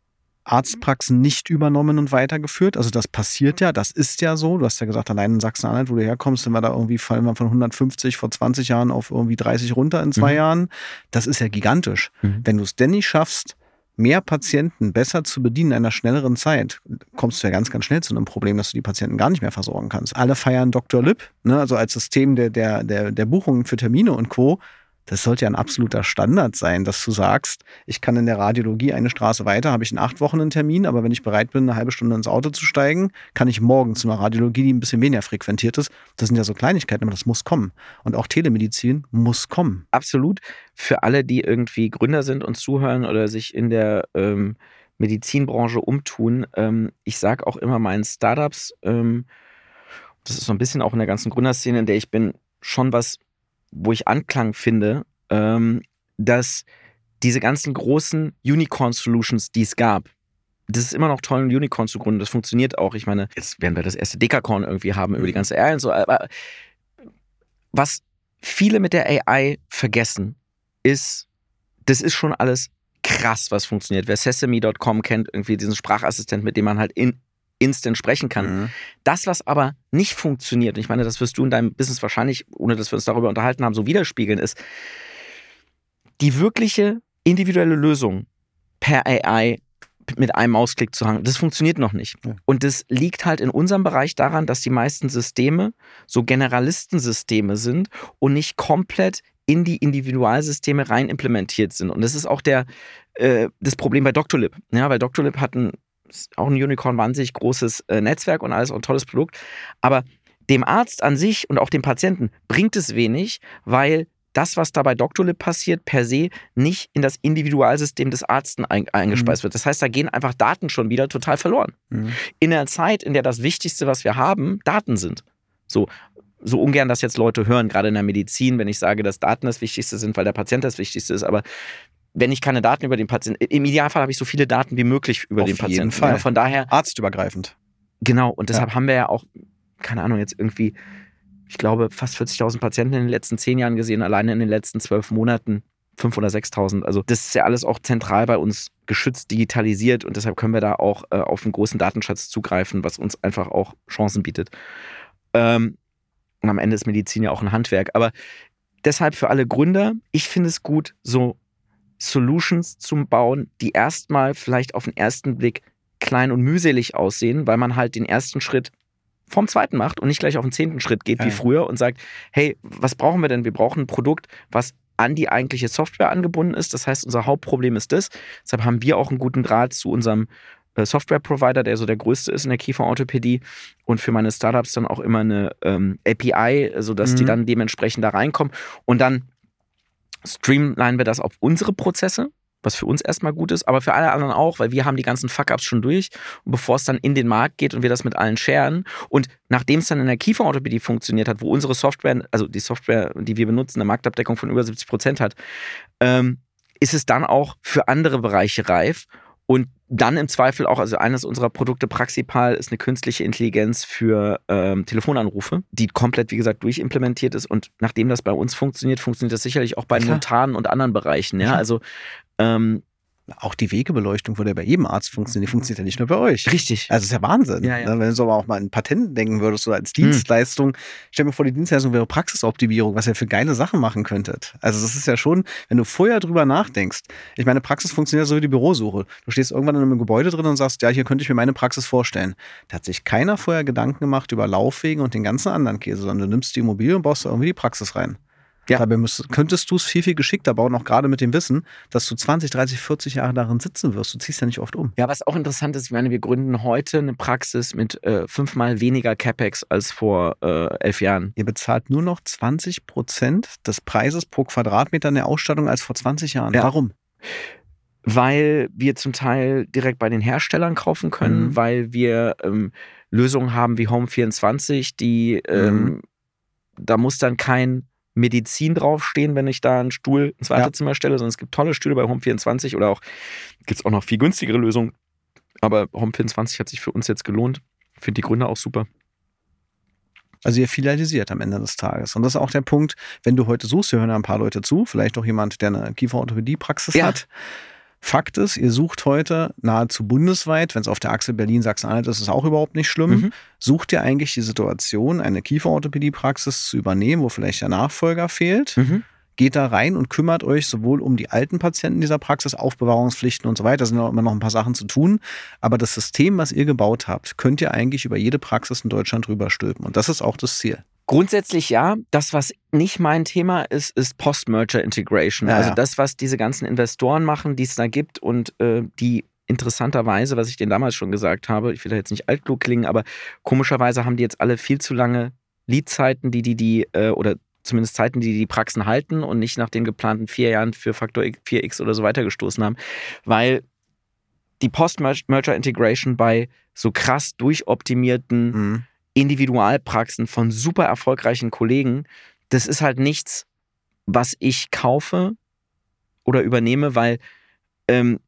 Arztpraxen nicht übernommen und weitergeführt. Also das passiert ja, das ist ja so. Du hast ja gesagt, allein in Sachsen-Anhalt, wo du herkommst, sind wir da irgendwie, fallen wir von 150 vor 20 Jahren auf irgendwie 30 runter in 2 Jahren. Das ist ja gigantisch. Wenn du es denn nicht schaffst, mehr Patienten besser zu bedienen in einer schnelleren Zeit, kommst du ja ganz, ganz schnell zu einem Problem, dass du die Patienten gar nicht mehr versorgen kannst. Alle feiern Dr. Lipp, ne, also als System der Buchungen für Termine und Co. Das sollte ja ein absoluter Standard sein, dass du sagst, ich kann in der Radiologie eine Straße weiter, habe ich in 8 Wochen einen Termin, aber wenn ich bereit bin, eine halbe Stunde ins Auto zu steigen, kann ich morgen zu einer Radiologie, die ein bisschen weniger frequentiert ist. Das sind ja so Kleinigkeiten, aber das muss kommen. Und auch Telemedizin muss kommen. Absolut. Für alle, die irgendwie Gründer sind und zuhören oder sich in der Medizinbranche umtun, ich sage auch immer meinen Startups, das ist so ein bisschen auch in der ganzen Gründerszene, in der ich bin, schon was, wo ich Anklang finde, dass diese ganzen großen Unicorn-Solutions, die es gab, das ist immer noch toll, ein Unicorn zu gründen. Das funktioniert auch. Ich meine, jetzt werden wir das erste Dekakorn irgendwie haben über die ganze AI und so. Aber was viele mit der AI vergessen, ist, das ist schon alles krass, was funktioniert. Wer Sesame.com kennt, irgendwie diesen Sprachassistent, mit dem man halt instant sprechen kann. Das, was aber nicht funktioniert, ich meine, das wirst du in deinem Business wahrscheinlich, ohne dass wir uns darüber unterhalten haben, so widerspiegeln, ist die wirkliche individuelle Lösung per AI mit einem Mausklick zu haben. Das funktioniert noch nicht. Ja. Und das liegt halt in unserem Bereich daran, dass die meisten Systeme so Generalistensysteme sind und nicht komplett in die Individualsysteme rein implementiert sind. Und das ist auch das Problem bei Doctolib. Ja, weil Doctolib hat auch ein Unicorn, wahnsinnig großes Netzwerk und alles, auch ein tolles Produkt. Aber dem Arzt an sich und auch dem Patienten bringt es wenig, weil das, was da bei Doctolib passiert, per se nicht in das Individualsystem des Arzten eingespeist wird. Das heißt, da gehen einfach Daten schon wieder total verloren. In der Zeit, in der das Wichtigste, was wir haben, Daten sind. So ungern das jetzt Leute hören, gerade in der Medizin, wenn ich sage, dass Daten das Wichtigste sind, weil der Patient das Wichtigste ist. Aber wenn ich keine Daten über den Patienten, im Idealfall habe ich so viele Daten wie möglich über den Patienten. Auf jeden Fall. Ja, von daher. Arztübergreifend. Genau. Und deshalb haben wir ja auch, keine Ahnung, jetzt irgendwie, ich glaube, fast 40.000 Patienten in den letzten 10 Jahren gesehen, alleine in den letzten 12 Monaten 5.000 oder 6.000. Also das ist ja alles auch zentral bei uns geschützt, digitalisiert und deshalb können wir da auch auf einen großen Datenschatz zugreifen, was uns einfach auch Chancen bietet. Und am Ende ist Medizin ja auch ein Handwerk. Aber deshalb für alle Gründer, ich finde es gut, so Solutions zu bauen, die erstmal vielleicht auf den ersten Blick klein und mühselig aussehen, weil man halt den ersten Schritt vom zweiten macht und nicht gleich auf den 10. Schritt geht wie früher und sagt, hey, was brauchen wir denn? Wir brauchen ein Produkt, was an die eigentliche Software angebunden ist. Das heißt, unser Hauptproblem ist das. Deshalb haben wir auch einen guten Draht zu unserem Software-Provider, der so der größte ist in der Kieferorthopädie und für meine Startups dann auch immer eine API, sodass die dann dementsprechend da reinkommen. Und dann streamlinen wir das auf unsere Prozesse, was für uns erstmal gut ist, aber für alle anderen auch, weil wir haben die ganzen Fuck-Ups schon durch und bevor es dann in den Markt geht und wir das mit allen sharen und nachdem es dann in der Kieferorthopädie funktioniert hat, wo unsere Software, also die Software, die wir benutzen, eine Marktabdeckung von über 70% hat, ist es dann auch für andere Bereiche reif und dann im Zweifel auch, also eines unserer Produkte, Praxipal, ist eine künstliche Intelligenz für Telefonanrufe, die komplett, wie gesagt, durchimplementiert ist und nachdem das bei uns funktioniert, funktioniert das sicherlich auch bei Notaren und anderen Bereichen. Ja, also auch die Wegebeleuchtung würde ja bei jedem Arzt funktionieren. Die funktioniert ja nicht nur bei euch. Richtig. Also das ist ja Wahnsinn. Ja. Wenn du so aber auch mal an Patenten denken würdest, so als Dienstleistung. Stell dir vor, die Dienstleistung wäre Praxisoptimierung, was ihr für geile Sachen machen könntet. Also das ist ja schon, wenn du vorher drüber nachdenkst. Ich meine, Praxis funktioniert so wie die Bürosuche. Du stehst irgendwann in einem Gebäude drin und sagst, ja, hier könnte ich mir meine Praxis vorstellen. Da hat sich keiner vorher Gedanken gemacht über Laufwegen und den ganzen anderen Käse, sondern du nimmst die Immobilie und baust da irgendwie die Praxis rein. Ja. Dabei könntest du es viel, viel geschickter bauen, auch gerade mit dem Wissen, dass du 20, 30, 40 Jahre darin sitzen wirst. Du ziehst ja nicht oft um. Ja, was auch interessant ist, ich meine, wir gründen heute eine Praxis mit 5-mal weniger CapEx als vor 11 Jahren. Ihr bezahlt nur noch 20% des Preises pro Quadratmeter in der Ausstattung als vor 20 Jahren. Ja. Warum? Weil wir zum Teil direkt bei den Herstellern kaufen können, weil wir Lösungen haben wie Home24, die da muss dann kein Medizin draufstehen, wenn ich da einen Stuhl ins Wartezimmer stelle, sondern es gibt tolle Stühle bei Home24 oder auch, gibt es auch noch viel günstigere Lösungen. Aber Home24 hat sich für uns jetzt gelohnt. Ich finde die Gründer auch super. Also ihr filialisiert am Ende des Tages. Und das ist auch der Punkt, wenn du heute suchst, wir hören ja ein paar Leute zu, vielleicht auch jemand, der eine Kieferorthopädie-Praxis hat. Fakt ist, ihr sucht heute nahezu bundesweit, wenn es auf der Achse Berlin-Sachsen-Anhalt ist, ist es auch überhaupt nicht schlimm, sucht ihr eigentlich die Situation, eine Kieferorthopädie-Praxis zu übernehmen, wo vielleicht der Nachfolger fehlt, geht da rein und kümmert euch sowohl um die alten Patienten dieser Praxis, Aufbewahrungspflichten und so weiter, da sind auch immer noch ein paar Sachen zu tun, aber das System, was ihr gebaut habt, könnt ihr eigentlich über jede Praxis in Deutschland drüber stülpen und das ist auch das Ziel. Grundsätzlich ja. Das, was nicht mein Thema ist, ist Post-Merger-Integration. Also das, was diese ganzen Investoren machen, die es da gibt und die interessanterweise, was ich denen damals schon gesagt habe, ich will da jetzt nicht altklug klingen, aber komischerweise haben die jetzt alle viel zu lange Lead-Zeiten, oder zumindest Zeiten, die Praxen halten und nicht nach den geplanten 4 Jahren für Faktor 4x oder so weitergestoßen haben, weil die Post-Merger-Integration bei so krass durchoptimierten Individualpraxen von super erfolgreichen Kollegen, das ist halt nichts, was ich kaufe oder übernehme, weil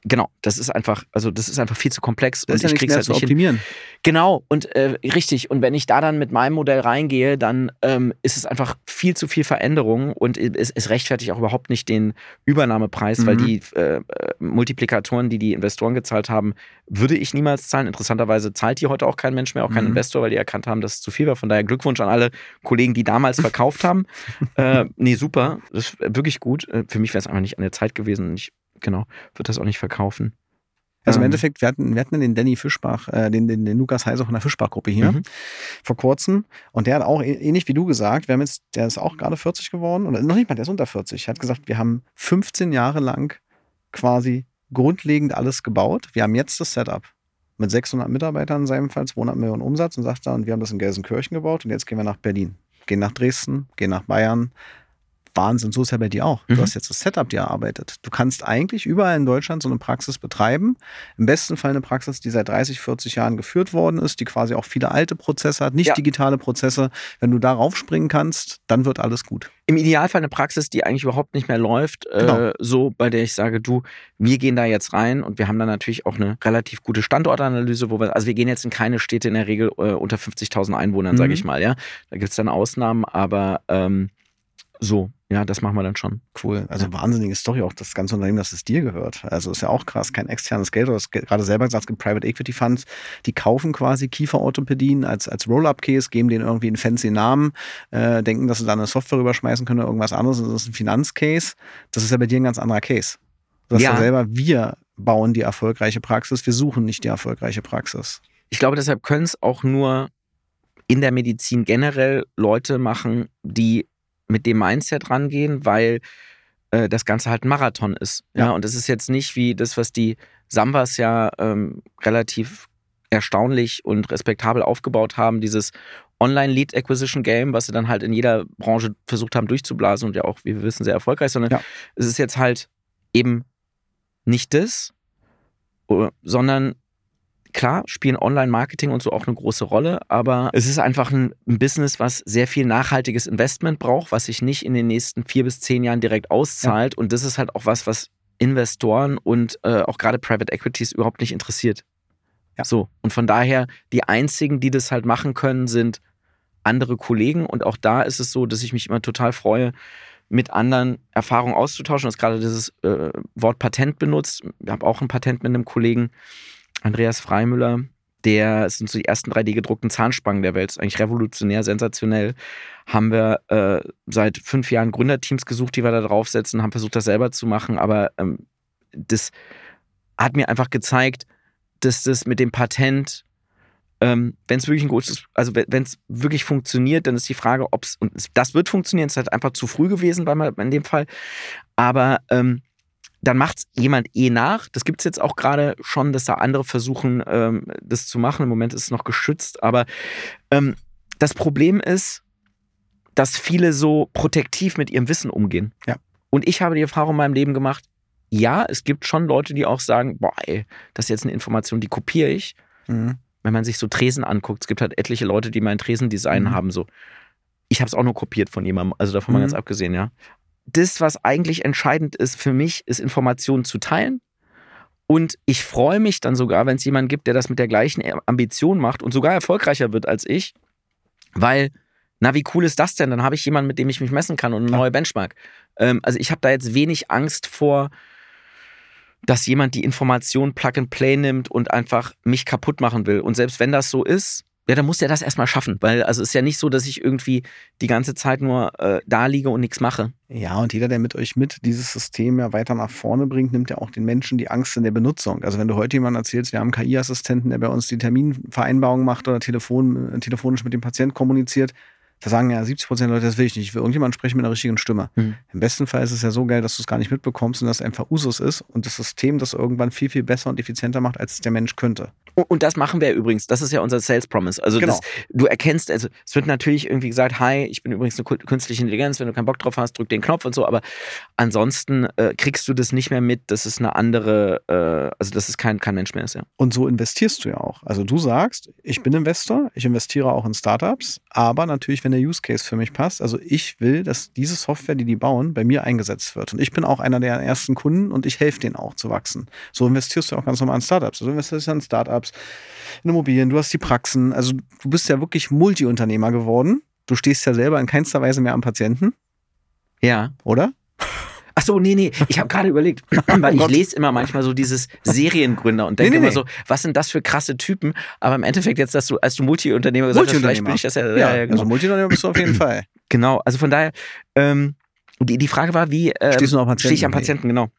Genau, das ist einfach viel zu komplex. Da ist ja nichts mehr zu optimieren. Genau, und richtig. Und wenn ich da dann mit meinem Modell reingehe, dann ist es einfach viel zu viel Veränderung und es rechtfertigt auch überhaupt nicht den Übernahmepreis, weil die Multiplikatoren, die Investoren gezahlt haben, würde ich niemals zahlen. Interessanterweise zahlt die heute auch kein Mensch mehr, auch kein Investor, weil die erkannt haben, dass es zu viel war. Von daher Glückwunsch an alle Kollegen, die damals verkauft haben. Nee, super, das ist wirklich gut. Für mich wäre es einfach nicht an der Zeit gewesen und ich würde das auch nicht verkaufen. Also im Endeffekt, wir hatten den Danny Fischbach, den Lukas Heiser von der Fischbach-Gruppe hier vor kurzem. Und der hat auch ähnlich wie du gesagt, der ist auch gerade 40 geworden, oder noch nicht mal, der ist unter 40. Er hat gesagt, wir haben 15 Jahre lang quasi grundlegend alles gebaut. Wir haben jetzt das Setup mit 600 Mitarbeitern in seinem Fall, 200 Millionen Umsatz und sagt und wir haben das in Gelsenkirchen gebaut und jetzt gehen wir nach Berlin. Gehen nach Dresden, gehen nach Bayern. Wahnsinn, so ist ja bei dir auch. Du hast jetzt das Setup dir erarbeitet. Du kannst eigentlich überall in Deutschland so eine Praxis betreiben. Im besten Fall eine Praxis, die seit 30, 40 Jahren geführt worden ist, die quasi auch viele alte Prozesse hat, nicht digitale Prozesse. Wenn du darauf springen kannst, dann wird alles gut. Im Idealfall eine Praxis, die eigentlich überhaupt nicht mehr läuft, so bei der ich sage, wir gehen da jetzt rein und wir haben dann natürlich auch eine relativ gute Standortanalyse, also wir gehen jetzt in keine Städte in der Regel unter 50.000 Einwohnern, sage ich mal, ja. Da gibt es dann Ausnahmen, aber das machen wir dann schon. Cool. Also wahnsinnige Story auch, das ganze Unternehmen, dass es dir gehört. Also ist ja auch krass, kein externes Geld. Du hast gerade selber gesagt, es gibt Private Equity Funds, die kaufen quasi Kieferorthopädien als Roll-Up-Case, geben denen irgendwie einen fancy Namen, denken, dass sie da eine Software rüberschmeißen können oder irgendwas anderes. Das ist ein Finanzcase. Das ist ja bei dir ein ganz anderer Case. Du sagst ja selber, wir bauen die erfolgreiche Praxis, wir suchen nicht die erfolgreiche Praxis. Ich glaube, deshalb können es auch nur in der Medizin generell Leute machen, die mit dem Mindset rangehen, weil das Ganze halt ein Marathon ist. Ja? Und es ist jetzt nicht wie das, was die Sambas ja relativ erstaunlich und respektabel aufgebaut haben, dieses Online-Lead-Acquisition-Game, was sie dann halt in jeder Branche versucht haben durchzublasen und ja auch, wie wir wissen, sehr erfolgreich, sondern es ist jetzt halt eben nicht das, sondern klar, spielen Online-Marketing und so auch eine große Rolle, aber es ist einfach ein Business, was sehr viel nachhaltiges Investment braucht, was sich nicht in den nächsten 4 bis 10 Jahren direkt auszahlt. Und das ist halt auch was Investoren und auch gerade Private Equities überhaupt nicht interessiert. Ja. So. Und von daher, die einzigen, die das halt machen können, sind andere Kollegen. Und auch da ist es so, dass ich mich immer total freue, mit anderen Erfahrungen auszutauschen. Du hast gerade dieses Wort Patent benutzt. Ich habe auch ein Patent mit einem Kollegen, Andreas Freimüller, das sind so die ersten 3D-gedruckten Zahnspangen der Welt. Das ist eigentlich revolutionär, sensationell. Haben wir seit 5 Jahren Gründerteams gesucht, die wir da draufsetzen, haben versucht, das selber zu machen. Aber das hat mir einfach gezeigt, dass das mit dem Patent, wenn es wirklich ein großes, also wenn es wirklich funktioniert, dann ist die Frage, ob es, und das wird funktionieren, es ist halt einfach zu früh gewesen in dem Fall. Aber dann macht es jemand nach. Das gibt es jetzt auch gerade schon, dass da andere versuchen, das zu machen. Im Moment ist es noch geschützt. Aber das Problem ist, dass viele so protektiv mit ihrem Wissen umgehen. Ja. Und ich habe die Erfahrung in meinem Leben gemacht, ja, es gibt schon Leute, die auch sagen, das ist jetzt eine Information, die kopiere ich. Wenn man sich so Tresen anguckt, es gibt halt etliche Leute, die mein Tresendesign haben. So. Ich habe es auch nur kopiert von jemandem, also davon mal ganz abgesehen, ja. Das, was eigentlich entscheidend ist für mich, ist Informationen zu teilen. Und ich freue mich dann sogar, wenn es jemanden gibt, der das mit der gleichen Ambition macht und sogar erfolgreicher wird als ich. Weil, wie cool ist das denn? Dann habe ich jemanden, mit dem ich mich messen kann und eine neue Benchmark. Also ich habe da jetzt wenig Angst vor, dass jemand die Information Plug and Play nimmt und einfach mich kaputt machen will. Und selbst wenn das so ist, dann muss der das erstmal schaffen, weil also es ist ja nicht so, dass ich irgendwie die ganze Zeit nur da liege und nichts mache. Ja, und jeder, der mit euch dieses System ja weiter nach vorne bringt, nimmt ja auch den Menschen die Angst in der Benutzung. Also wenn du heute jemandem erzählst, wir haben einen KI-Assistenten, der bei uns die Terminvereinbarung macht oder telefonisch mit dem Patienten kommuniziert, da sagen ja 70% der Leute, das will ich nicht. Ich will irgendjemanden sprechen mit einer richtigen Stimme. Im besten Fall ist es ja so geil, dass du es gar nicht mitbekommst und dass es einfach Usus ist und das System das irgendwann viel, viel besser und effizienter macht, als es der Mensch könnte. Und das machen wir übrigens. Das ist ja unser Sales Promise. Also Genau. du erkennst, also es wird natürlich irgendwie gesagt, hi, ich bin übrigens eine künstliche Intelligenz, wenn du keinen Bock drauf hast, drück den Knopf und so, aber ansonsten kriegst du das nicht mehr mit, dass es eine andere, also dass es kein Mensch mehr ist, ja. Und so investierst du ja auch. Also du sagst, ich bin Investor, ich investiere auch in Startups, aber natürlich, wenn der Use Case für mich passt, also ich will, dass diese Software, die bauen, bei mir eingesetzt wird. Und ich bin auch einer der ersten Kunden und ich helfe denen auch zu wachsen. So investierst du auch ganz normal in Startups. Also du investierst in Startups, in Immobilien, du hast die Praxen. Also du bist ja wirklich Multi-Unternehmer geworden. Du stehst ja selber in keinster Weise mehr am Patienten, Ja. oder? Ach so, nee. Ich habe gerade überlegt, weil ich lese immer manchmal so dieses Seriengründer und denke immer so, was sind das für krasse Typen? Aber im Endeffekt jetzt, als du Multi-Unternehmer gesagt hast, vielleicht bin ich das ja. Ja, genau. also Multi-Unternehmer bist du auf jeden Fall. Genau, also von daher, die Frage war, wie Stehst du noch am Patienten? stehe ich am Patienten, genau.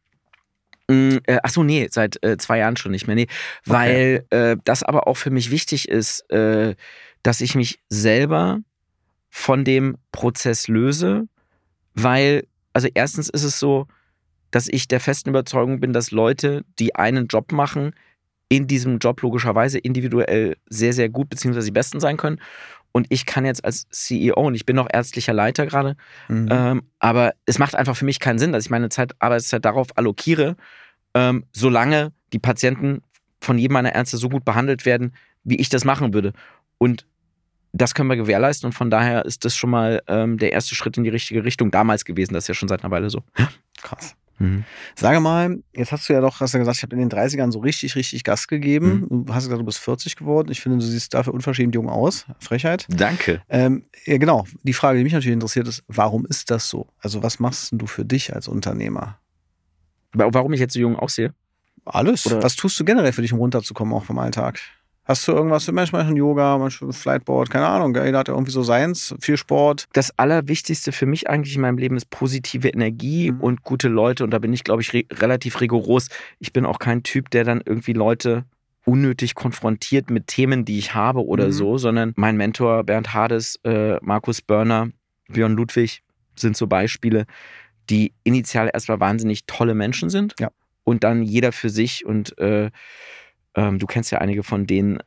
Ach so, nee, seit 2 Jahren schon nicht mehr. Nee, weil das aber auch für mich wichtig ist, dass ich mich selber von dem Prozess löse, weil, also erstens ist es so, dass ich der festen Überzeugung bin, dass Leute, die einen Job machen, in diesem Job logischerweise individuell sehr, sehr gut beziehungsweise die Besten sein können. Und ich kann jetzt als CEO, und ich bin noch ärztlicher Leiter gerade, aber es macht einfach für mich keinen Sinn, dass ich meine Arbeitszeit darauf allokiere, solange die Patienten von jedem meiner Ärzte so gut behandelt werden, wie ich das machen würde. Und das können wir gewährleisten und von daher ist das schon mal der erste Schritt in die richtige Richtung damals gewesen. Das ist ja schon seit einer Weile so. Krass. Sage mal, jetzt hast du ja gesagt, ich habe in den 30ern so richtig Gas gegeben. Du hast gesagt, du bist 40 geworden. Ich finde, du siehst dafür unverschämt jung aus. Frechheit. Danke. Ja, genau. Die Frage, die mich natürlich interessiert, ist, warum ist das so? Also was machst denn du für dich als Unternehmer? Warum ich jetzt so jung aussehe? Alles. Oder? Was tust du generell für dich, um runterzukommen, auch vom Alltag? Hast du irgendwas, manchmal ein Yoga, manchmal Flightboard, keine Ahnung, jeder hat ja irgendwie so seins, viel Sport. Das Allerwichtigste für mich eigentlich in meinem Leben ist positive Energie und gute Leute und da bin ich, glaube ich, relativ rigoros. Ich bin auch kein Typ, der dann irgendwie Leute unnötig konfrontiert mit Themen, die ich habe oder so, sondern mein Mentor Bernd Hades, Markus Börner, Björn Ludwig sind so Beispiele, die initial erstmal wahnsinnig tolle Menschen sind und dann jeder für sich und du kennst ja einige von denen,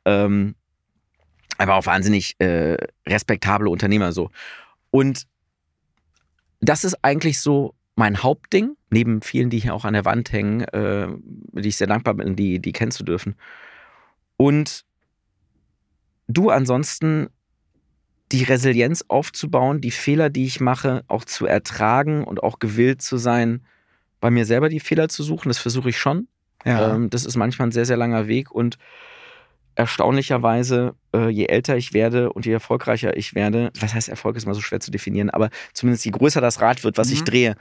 aber auch wahnsinnig respektable Unternehmer so. Und das ist eigentlich so mein Hauptding, neben vielen, die hier auch an der Wand hängen, die ich sehr dankbar bin, die kennen zu dürfen. Und du ansonsten die Resilienz aufzubauen, die Fehler, die ich mache, auch zu ertragen und auch gewillt zu sein, bei mir selber die Fehler zu suchen, das versuche ich schon. Ja. Das ist manchmal ein sehr, sehr langer Weg und erstaunlicherweise, je älter ich werde und je erfolgreicher ich werde, was heißt Erfolg, ist immer so schwer zu definieren, aber zumindest je größer das Rad wird, was ich drehe,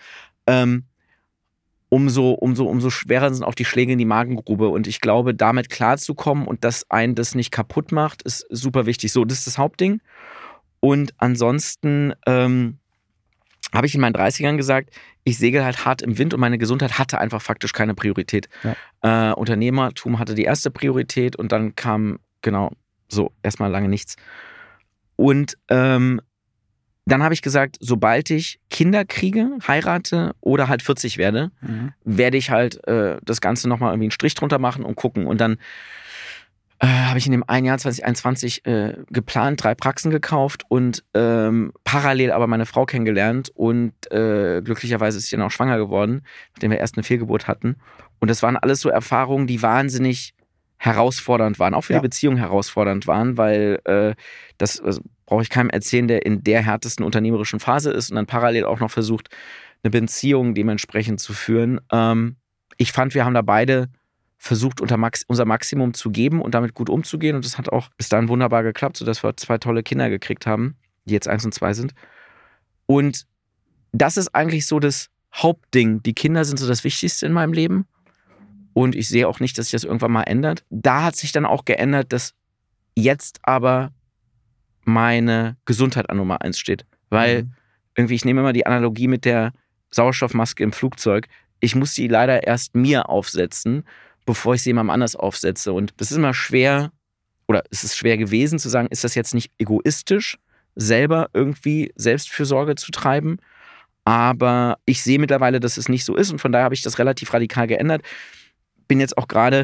umso schwerer sind auch die Schläge in die Magengrube und ich glaube, damit klarzukommen und dass einen das nicht kaputt macht, ist super wichtig. So, das ist das Hauptding und ansonsten habe ich in meinen 30ern gesagt, ich segel halt hart im Wind und meine Gesundheit hatte einfach faktisch keine Priorität. Ja. Unternehmertum hatte die erste Priorität und dann kam, genau, so erstmal lange nichts. Und dann habe ich gesagt, sobald ich Kinder kriege, heirate oder halt 40 werde, werde ich halt das Ganze nochmal irgendwie einen Strich drunter machen und gucken. Und dann habe ich in dem einen Jahr 2021 geplant, 3 Praxen gekauft und parallel aber meine Frau kennengelernt und glücklicherweise ist sie dann auch schwanger geworden, nachdem wir erst eine Fehlgeburt hatten. Und das waren alles so Erfahrungen, die wahnsinnig herausfordernd waren, auch für die Beziehung herausfordernd waren, weil das brauche ich keinem erzählen, der in der härtesten unternehmerischen Phase ist und dann parallel auch noch versucht, eine Beziehung dementsprechend zu führen. Ich fand, wir haben da beide versucht, unser Maximum zu geben und damit gut umzugehen. Und das hat auch bis dahin wunderbar geklappt, sodass wir 2 tolle Kinder gekriegt haben, die jetzt 1 und 2 sind. Und das ist eigentlich so das Hauptding. Die Kinder sind so das Wichtigste in meinem Leben. Und ich sehe auch nicht, dass sich das irgendwann mal ändert. Da hat sich dann auch geändert, dass jetzt aber meine Gesundheit an Nummer 1 steht. Weil irgendwie, ich nehme immer die Analogie mit der Sauerstoffmaske im Flugzeug. Ich muss die leider erst mir aufsetzen, bevor ich sie jemandem anders aufsetze. Und das ist immer schwer, oder es ist schwer gewesen zu sagen, ist das jetzt nicht egoistisch, selber irgendwie Selbstfürsorge zu treiben? Aber ich sehe mittlerweile, dass es nicht so ist und von daher habe ich das relativ radikal geändert. Bin jetzt auch gerade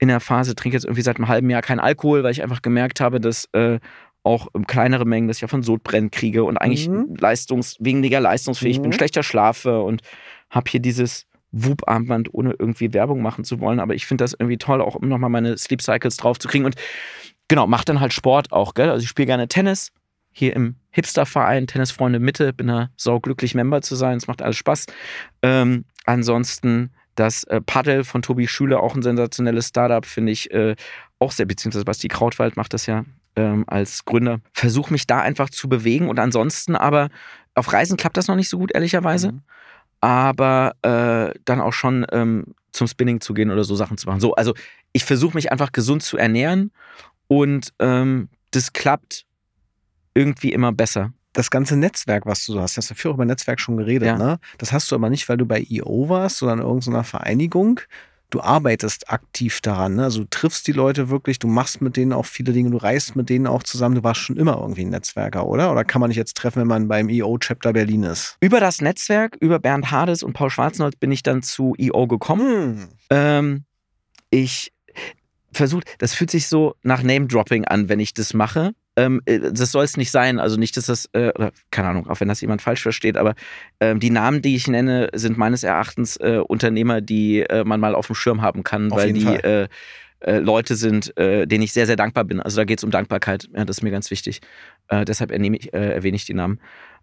in der Phase, trinke jetzt irgendwie seit einem halben Jahr keinen Alkohol, weil ich einfach gemerkt habe, dass auch kleinere Mengen, dass ich ja von Sodbrennen kriege und eigentlich weniger leistungsfähig bin, schlechter schlafe und habe hier dieses Whoop-Armband, ohne irgendwie Werbung machen zu wollen. Aber ich finde das irgendwie toll, auch um nochmal meine Sleep Cycles drauf zu kriegen. Und genau, mach dann halt Sport auch, gell? Also ich spiele gerne Tennis, hier im Hipster-Verein, Tennisfreunde Mitte, bin da sauglücklich Member zu sein, es macht alles Spaß. Ansonsten das Paddel von Tobi Schüler, auch ein sensationelles Startup, finde ich auch sehr, beziehungsweise Basti Krautwald macht das ja als Gründer. Versuche mich da einfach zu bewegen und ansonsten aber auf Reisen klappt das noch nicht so gut, ehrlicherweise. Aber dann auch schon zum Spinning zu gehen oder so Sachen zu machen. So, also ich versuche mich einfach gesund zu ernähren und das klappt irgendwie immer besser. Das ganze Netzwerk, was du so hast ja viel über Netzwerk schon geredet, ne? Das hast du aber nicht, weil du bei EO warst, sondern in irgendeiner Vereinigung. Du arbeitest aktiv daran, ne? Also du triffst die Leute wirklich, du machst mit denen auch viele Dinge, du reist mit denen auch zusammen. Du warst schon immer irgendwie ein Netzwerker, oder? Oder kann man dich jetzt treffen, wenn man beim EO-Chapter Berlin ist? Über das Netzwerk, über Bernd Hades und Paul Schwarzenholz bin ich dann zu EO gekommen. Ich versuche, das fühlt sich so nach Name-Dropping an, wenn ich das mache. Das soll es nicht sein, also nicht, dass das, oder keine Ahnung, auch wenn das jemand falsch versteht, aber die Namen, die ich nenne, sind meines Erachtens Unternehmer, die man mal auf dem Schirm haben kann, weil die Leute sind, denen ich sehr, sehr dankbar bin. Also da geht es um Dankbarkeit, ja, das ist mir ganz wichtig. Deshalb erwähne ich die Namen.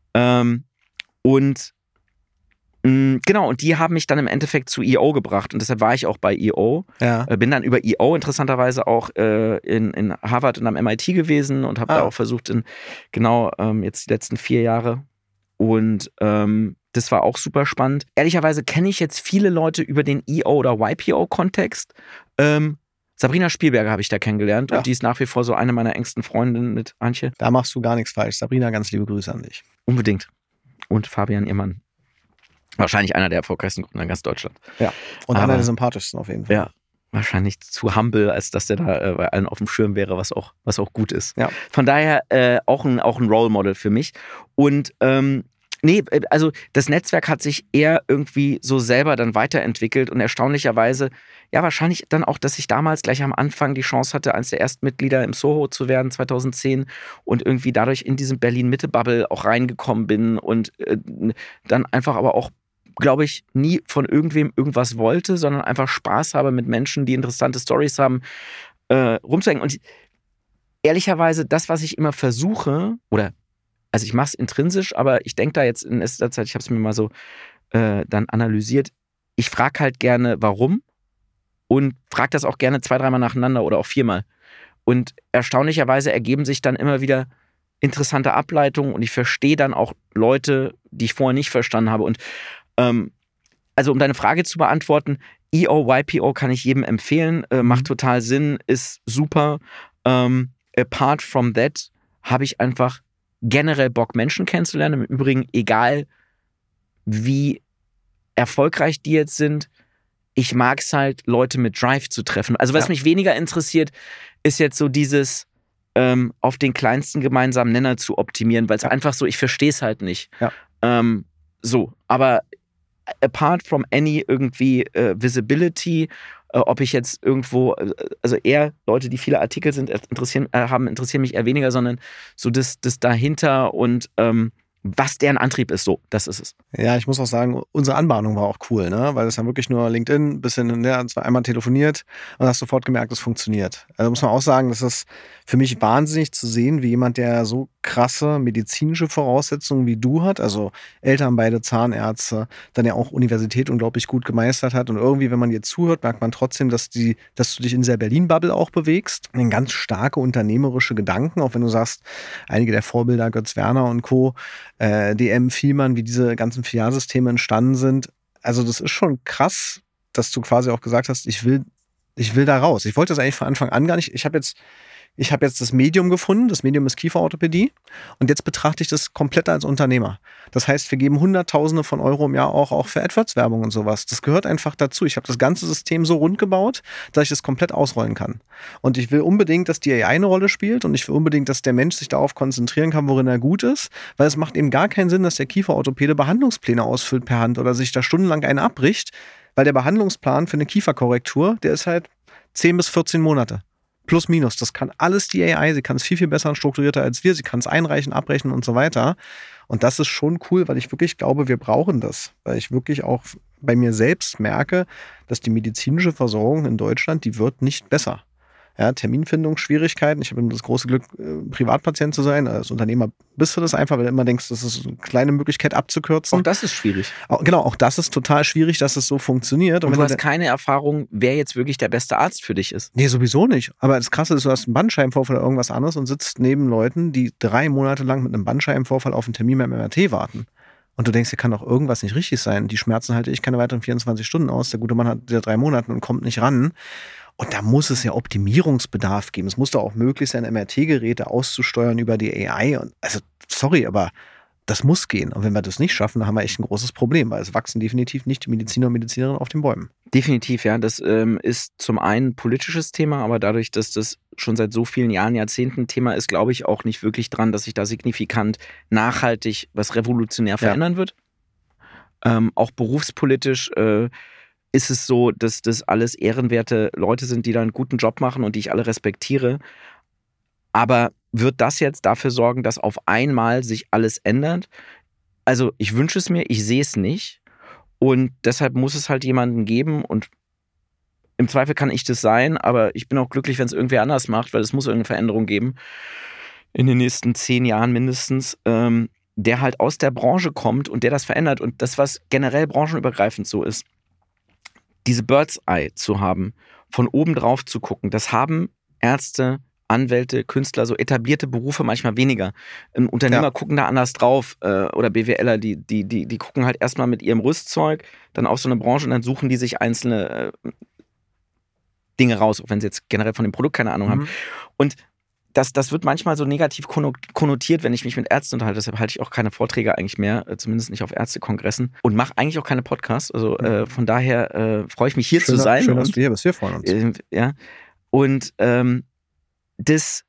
Genau, und die haben mich dann im Endeffekt zu EO gebracht und deshalb war ich auch bei EO. Ja. Bin dann über EO interessanterweise auch in Harvard und am MIT gewesen und habe da auch versucht, jetzt die letzten 4 Jahre. Und das war auch super spannend. Ehrlicherweise kenne ich jetzt viele Leute über den EO oder YPO-Kontext. Sabrina Spielberger habe ich da kennengelernt und die ist nach wie vor so eine meiner engsten Freundinnen mit Antje. Da machst du gar nichts falsch. Sabrina, ganz liebe Grüße an dich. Unbedingt. Und Fabian, ihr Mann. Wahrscheinlich einer der erfolgreichsten Gründer in ganz Deutschland. Ja, und einer der sympathischsten auf jeden Fall. Ja, wahrscheinlich zu humble, als dass der da bei allen auf dem Schirm wäre, was auch gut ist. Ja. Von daher auch ein Role Model für mich. Und also das Netzwerk hat sich eher irgendwie so selber dann weiterentwickelt und erstaunlicherweise, ja, wahrscheinlich dann auch, dass ich damals gleich am Anfang die Chance hatte, eines der ersten Mitglieder im Soho zu werden, 2010 und irgendwie dadurch in diesen Berlin-Mitte-Bubble auch reingekommen bin und dann einfach aber auch, glaube ich, nie von irgendwem irgendwas wollte, sondern einfach Spaß habe mit Menschen, die interessante Storys haben, rumzuhängen. Und ehrlicherweise, das, was ich immer versuche, also ich mache es intrinsisch, aber ich denke da jetzt in letzter Zeit, ich habe es mir mal so dann analysiert, ich frage halt gerne, warum und frage das auch gerne 2-3 Mal nacheinander oder auch 4-mal. Und erstaunlicherweise ergeben sich dann immer wieder interessante Ableitungen und ich verstehe dann auch Leute, die ich vorher nicht verstanden habe. Und also um deine Frage zu beantworten, EO, YPO kann ich jedem empfehlen, macht total Sinn, ist super. Apart from that habe ich einfach generell Bock, Menschen kennenzulernen. Im Übrigen, egal wie erfolgreich die jetzt sind, ich mag es halt, Leute mit Drive zu treffen. Also was mich weniger interessiert, ist jetzt so dieses auf den kleinsten gemeinsamen Nenner zu optimieren, weil es einfach so, ich verstehe es halt nicht. Ja. Aber apart from any irgendwie Visibility, ob ich jetzt irgendwo, also eher Leute, die viele Artikel sind, interessieren mich eher weniger, sondern so das dahinter und was deren Antrieb ist, so, das ist es. Ja, ich muss auch sagen, unsere Anbahnung war auch cool, ne? Weil es dann wirklich nur LinkedIn, ein bisschen, einmal telefoniert und hast sofort gemerkt, es funktioniert. Also muss man auch sagen, das ist für mich wahnsinnig zu sehen, wie jemand, der so krasse medizinische Voraussetzungen wie du hat, also Eltern beide Zahnärzte, dann ja auch Universität unglaublich gut gemeistert hat und irgendwie, wenn man dir zuhört, merkt man trotzdem, dass du dich in dieser Berlin-Bubble auch bewegst. Ein ganz starke unternehmerische Gedanken, auch wenn du sagst, einige der Vorbilder, Götz Werner und Co., DM, Vielmann, wie diese ganzen Filialsysteme entstanden sind. Also das ist schon krass, dass du quasi auch gesagt hast, ich will da raus. Ich wollte das eigentlich von Anfang an gar nicht. Ich habe jetzt das Medium gefunden. Das Medium ist Kieferorthopädie. Und jetzt betrachte ich das komplett als Unternehmer. Das heißt, wir geben Hunderttausende von Euro im Jahr auch für AdWords-Werbung und sowas. Das gehört einfach dazu. Ich habe das ganze System so rund gebaut, dass ich das komplett ausrollen kann. Und ich will unbedingt, dass die AI eine Rolle spielt und ich will unbedingt, dass der Mensch sich darauf konzentrieren kann, worin er gut ist. Weil es macht eben gar keinen Sinn, dass der Kieferorthopäde Behandlungspläne ausfüllt per Hand oder sich da stundenlang einen abbricht. Weil der Behandlungsplan für eine Kieferkorrektur, der ist halt 10 bis 14 Monate. Plus, minus. Das kann alles die AI. Sie kann es viel, viel besser und strukturierter als wir. Sie kann es einreichen, abrechnen und so weiter. Und das ist schon cool, weil ich wirklich glaube, wir brauchen das. Weil ich wirklich auch bei mir selbst merke, dass die medizinische Versorgung in Deutschland, die wird nicht besser. Ja, Terminfindungsschwierigkeiten. Ich habe das große Glück, Privatpatient zu sein. Als Unternehmer bist du das einfach, weil du immer denkst, das ist eine kleine Möglichkeit abzukürzen. Auch das ist schwierig. Genau, auch das ist total schwierig, dass es so funktioniert. Und du hast keine Erfahrung, wer jetzt wirklich der beste Arzt für dich ist. Nee, sowieso nicht. Aber das Krasse ist, du hast einen Bandscheibenvorfall oder irgendwas anderes und sitzt neben Leuten, die 3 Monate lang mit einem Bandscheibenvorfall auf einen Termin beim MRT warten. Und du denkst, hier kann doch irgendwas nicht richtig sein. Die Schmerzen halte ich keine weiteren 24 Stunden aus. Der gute Mann hat wieder 3 Monate und kommt nicht ran. Und da muss es ja Optimierungsbedarf geben. Es muss doch auch möglich sein, MRT-Geräte auszusteuern über die AI. Und also, sorry, aber das muss gehen. Und wenn wir das nicht schaffen, dann haben wir echt ein großes Problem, weil es wachsen definitiv nicht die Mediziner und Medizinerinnen auf den Bäumen. Definitiv, ja. Das ist zum einen ein politisches Thema, aber dadurch, dass das schon seit so vielen Jahren, Jahrzehnten Thema ist, glaube ich auch nicht wirklich dran, dass sich da signifikant nachhaltig was revolutionär verändern wird. Auch berufspolitisch ist es so, dass das alles ehrenwerte Leute sind, die da einen guten Job machen und die ich alle respektiere. Aber wird das jetzt dafür sorgen, dass auf einmal sich alles ändert? Also ich wünsche es mir, ich sehe es nicht. Und deshalb muss es halt jemanden geben und im Zweifel kann ich das sein, aber ich bin auch glücklich, wenn es irgendwer anders macht, weil es muss irgendeine Veränderung geben in den nächsten 10 Jahren mindestens, der halt aus der Branche kommt und der das verändert. Und das, was generell branchenübergreifend so ist, diese Bird's Eye zu haben, von oben drauf zu gucken, das haben Ärzte, Anwälte, Künstler, so etablierte Berufe manchmal weniger. Unternehmer gucken da anders drauf oder BWLer, die gucken halt erstmal mit ihrem Rüstzeug dann auf so eine Branche und dann suchen die sich einzelne Dinge raus, auch wenn sie jetzt generell von dem Produkt keine Ahnung haben. Und das wird manchmal so negativ konnotiert, wenn ich mich mit Ärzten unterhalte. Deshalb halte ich auch keine Vorträge eigentlich mehr, zumindest nicht auf Ärztekongressen und mache eigentlich auch keine Podcasts. Also von daher freue ich mich hier zu sein. Schön, dass du hier bist. Wir freuen uns. Ja. Und das,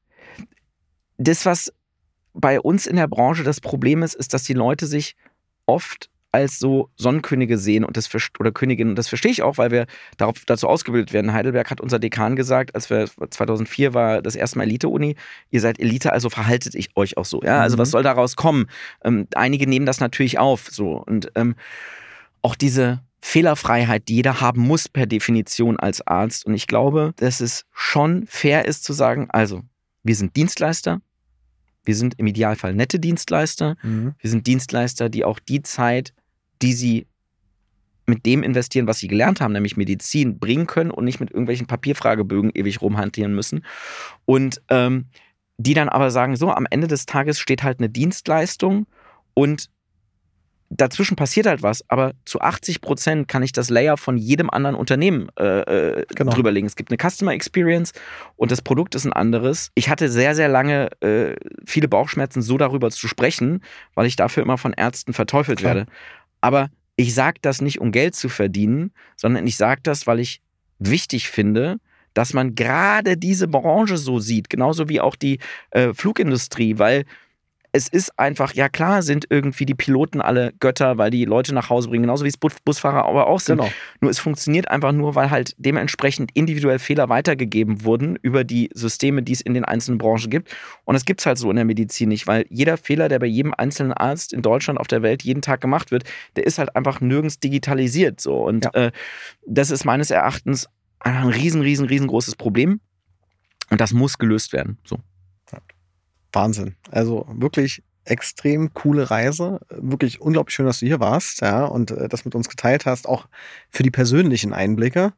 was bei uns in der Branche das Problem ist, ist, dass die Leute sich oft als so Sonnenkönige sehen oder Königinnen. Und das verstehe ich auch, weil wir dazu ausgebildet werden. In Heidelberg hat unser Dekan gesagt, als wir 2004 war das erste Mal Elite-Uni, ihr seid Elite, also verhaltet euch auch so. Ja? Also was soll daraus kommen? Einige nehmen das natürlich auf. So. Und auch diese Fehlerfreiheit, die jeder haben muss per Definition als Arzt. Und ich glaube, dass es schon fair ist zu sagen, also wir sind Dienstleister, wir sind im Idealfall nette Dienstleister, wir sind Dienstleister, die auch die Zeit, die sie mit dem investieren, was sie gelernt haben, nämlich Medizin, bringen können und nicht mit irgendwelchen Papierfragebögen ewig rumhantieren müssen. Und die dann aber sagen, so, am Ende des Tages steht halt eine Dienstleistung und dazwischen passiert halt was, aber zu 80% kann ich das Layer von jedem anderen Unternehmen drüberlegen. Es gibt eine Customer Experience und das Produkt ist ein anderes. Ich hatte sehr, sehr lange viele Bauchschmerzen, so darüber zu sprechen, weil ich dafür immer von Ärzten verteufelt werde. Aber ich sage das nicht, um Geld zu verdienen, sondern ich sage das, weil ich wichtig finde, dass man gerade diese Branche so sieht, genauso wie auch die Flugindustrie, weil es ist einfach, ja klar sind irgendwie die Piloten alle Götter, weil die Leute nach Hause bringen, genauso wie es Busfahrer aber auch sind. Genau. Nur es funktioniert einfach nur, weil halt dementsprechend individuell Fehler weitergegeben wurden über die Systeme, die es in den einzelnen Branchen gibt. Und das gibt es halt so in der Medizin nicht, weil jeder Fehler, der bei jedem einzelnen Arzt in Deutschland, auf der Welt jeden Tag gemacht wird, der ist halt einfach nirgends digitalisiert. So. Und das ist meines Erachtens ein riesengroßes Problem. Und das muss gelöst werden. So. Wahnsinn. Also wirklich extrem coole Reise. Wirklich unglaublich schön, dass du hier warst, ja, und das mit uns geteilt hast, auch für die persönlichen Einblicke.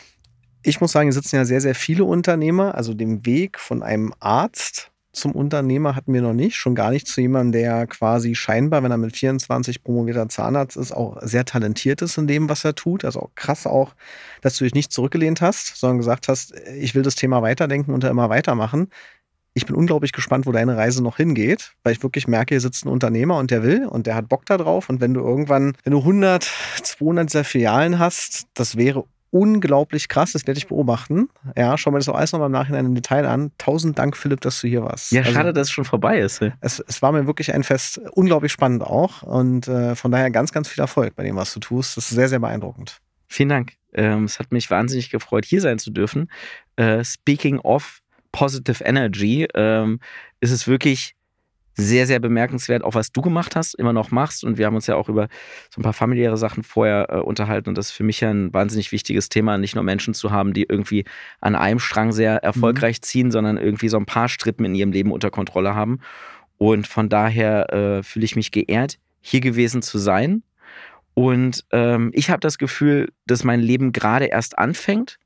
Ich muss sagen, hier sitzen ja sehr, sehr viele Unternehmer. Also den Weg von einem Arzt zum Unternehmer hatten wir noch nicht. Schon gar nicht zu jemandem, der quasi scheinbar, wenn er mit 24 promovierter Zahnarzt ist, auch sehr talentiert ist in dem, was er tut. Also auch krass auch, dass du dich nicht zurückgelehnt hast, sondern gesagt hast, ich will das Thema weiterdenken und da immer weitermachen. Ich bin unglaublich gespannt, wo deine Reise noch hingeht, weil ich wirklich merke, hier sitzt ein Unternehmer und der will und der hat Bock da drauf. Und wenn du 100, 200 dieser Filialen hast, das wäre unglaublich krass, das werde ich beobachten. Ja, schau mir das auch alles nochmal im Nachhinein im Detail an. 1000 Dank, Philipp, dass du hier warst. Ja, schade, dass es schon vorbei ist. Es war mir wirklich ein Fest, unglaublich spannend auch. Und von daher ganz, ganz viel Erfolg bei dem, was du tust. Das ist sehr, sehr beeindruckend. Vielen Dank. Es hat mich wahnsinnig gefreut, hier sein zu dürfen. Speaking of Positive Energy, ist es wirklich sehr, sehr bemerkenswert, auch was du gemacht hast, immer noch machst. Und wir haben uns ja auch über so ein paar familiäre Sachen vorher unterhalten. Und das ist für mich ja ein wahnsinnig wichtiges Thema, nicht nur Menschen zu haben, die irgendwie an einem Strang sehr erfolgreich ziehen, sondern irgendwie so ein paar Strippen in ihrem Leben unter Kontrolle haben. Und von daher fühle ich mich geehrt, hier gewesen zu sein. Und ich habe das Gefühl, dass mein Leben gerade erst anfängt.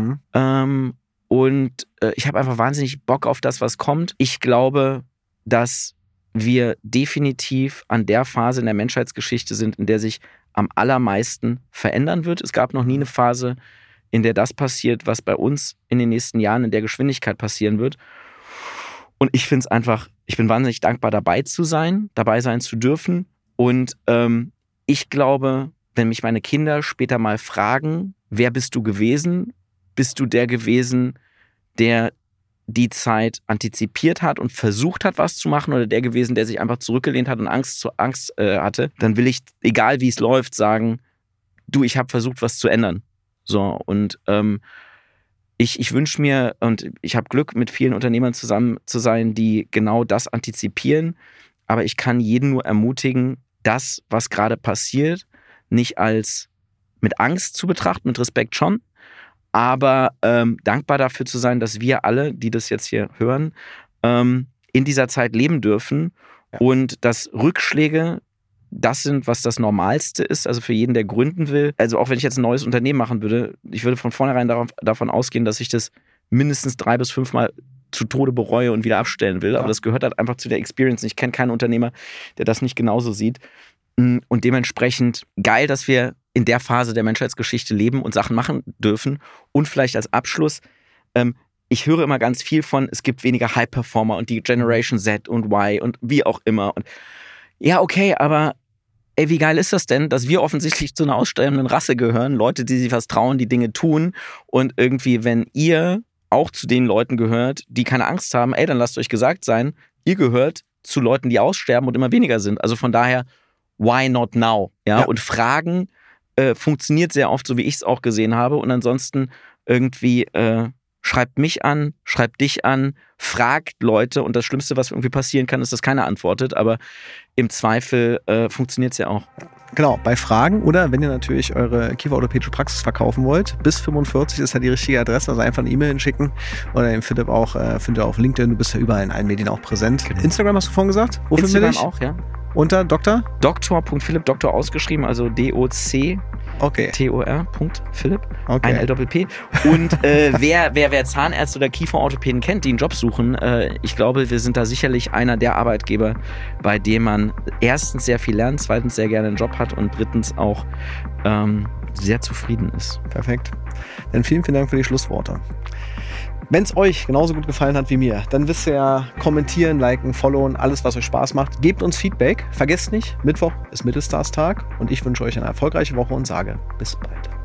Und ich habe einfach wahnsinnig Bock auf das, was kommt. Ich glaube, dass wir definitiv an der Phase in der Menschheitsgeschichte sind, in der sich am allermeisten verändern wird. Es gab noch nie eine Phase, in der das passiert, was bei uns in den nächsten Jahren in der Geschwindigkeit passieren wird. Und ich finde es einfach, ich bin wahnsinnig dankbar, dabei sein zu dürfen. Und ich glaube, wenn mich meine Kinder später mal fragen, wer bist du gewesen? Bist du der gewesen, der die Zeit antizipiert hat und versucht hat, was zu machen, oder der gewesen, der sich einfach zurückgelehnt hat und Angst hatte, dann will ich, egal wie es läuft, sagen, du, ich habe versucht, was zu ändern. So, und ich wünsche mir, und ich habe Glück, mit vielen Unternehmern zusammen zu sein, die genau das antizipieren, aber ich kann jeden nur ermutigen, das, was gerade passiert, nicht als mit Angst zu betrachten, mit Respekt schon, aber dankbar dafür zu sein, dass wir alle, die das jetzt hier hören, in dieser Zeit leben dürfen und dass Rückschläge das sind, was das Normalste ist, also für jeden, der gründen will. Also auch wenn ich jetzt ein neues Unternehmen machen würde, ich würde von vornherein davon ausgehen, dass ich das mindestens 3 bis 5 Mal zu Tode bereue und wieder abstellen will, aber das gehört halt einfach zu der Experience. Ich kenne keinen Unternehmer, der das nicht genauso sieht. Und dementsprechend geil, dass wir in der Phase der Menschheitsgeschichte leben und Sachen machen dürfen. Und vielleicht als Abschluss, ich höre immer ganz viel von, es gibt weniger High-Performer und die Generation Z und Y und wie auch immer. Und ja, okay, aber ey, wie geil ist das denn, dass wir offensichtlich zu einer aussterbenden Rasse gehören, Leute, die sich was trauen, die Dinge tun, und irgendwie, wenn ihr auch zu den Leuten gehört, die keine Angst haben, ey, dann lasst euch gesagt sein, ihr gehört zu Leuten, die aussterben und immer weniger sind. Also von daher, why not now? Ja? Und Fragen funktioniert sehr oft, so wie ich es auch gesehen habe. Und ansonsten irgendwie schreibt mich an, schreibt dich an, fragt Leute. Und das Schlimmste, was irgendwie passieren kann, ist, dass keiner antwortet. Aber im Zweifel funktioniert es ja auch. Genau, bei Fragen oder wenn ihr natürlich eure Kieferorthopädische Praxis verkaufen wollt, bis 45 ist ja die richtige Adresse, also einfach eine E-Mail hinschicken oder den Philipp auch, findet ihr auf LinkedIn, du bist ja überall in allen Medien auch präsent. Genau. Instagram hast du vorhin gesagt? Wo Instagram findet ihr dich? Auch, ja. Unter Doktor? Dr.Philipp, Doktor ausgeschrieben, also D-O-C. Okay. T-O-R.Philipp, okay. Ein L-P-P. Und wer Zahnärzte oder Kieferorthopäden kennt, die einen Job suchen, ich glaube, wir sind da sicherlich einer der Arbeitgeber, bei dem man erstens sehr viel lernt, zweitens sehr gerne einen Job hat und drittens auch sehr zufrieden ist. Perfekt. Dann vielen, vielen Dank für die Schlussworte. Wenn es euch genauso gut gefallen hat wie mir, dann wisst ihr ja, kommentieren, liken, followen, alles, was euch Spaß macht. Gebt uns Feedback. Vergesst nicht, Mittwoch ist Mittelstars-Tag und ich wünsche euch eine erfolgreiche Woche und sage bis bald.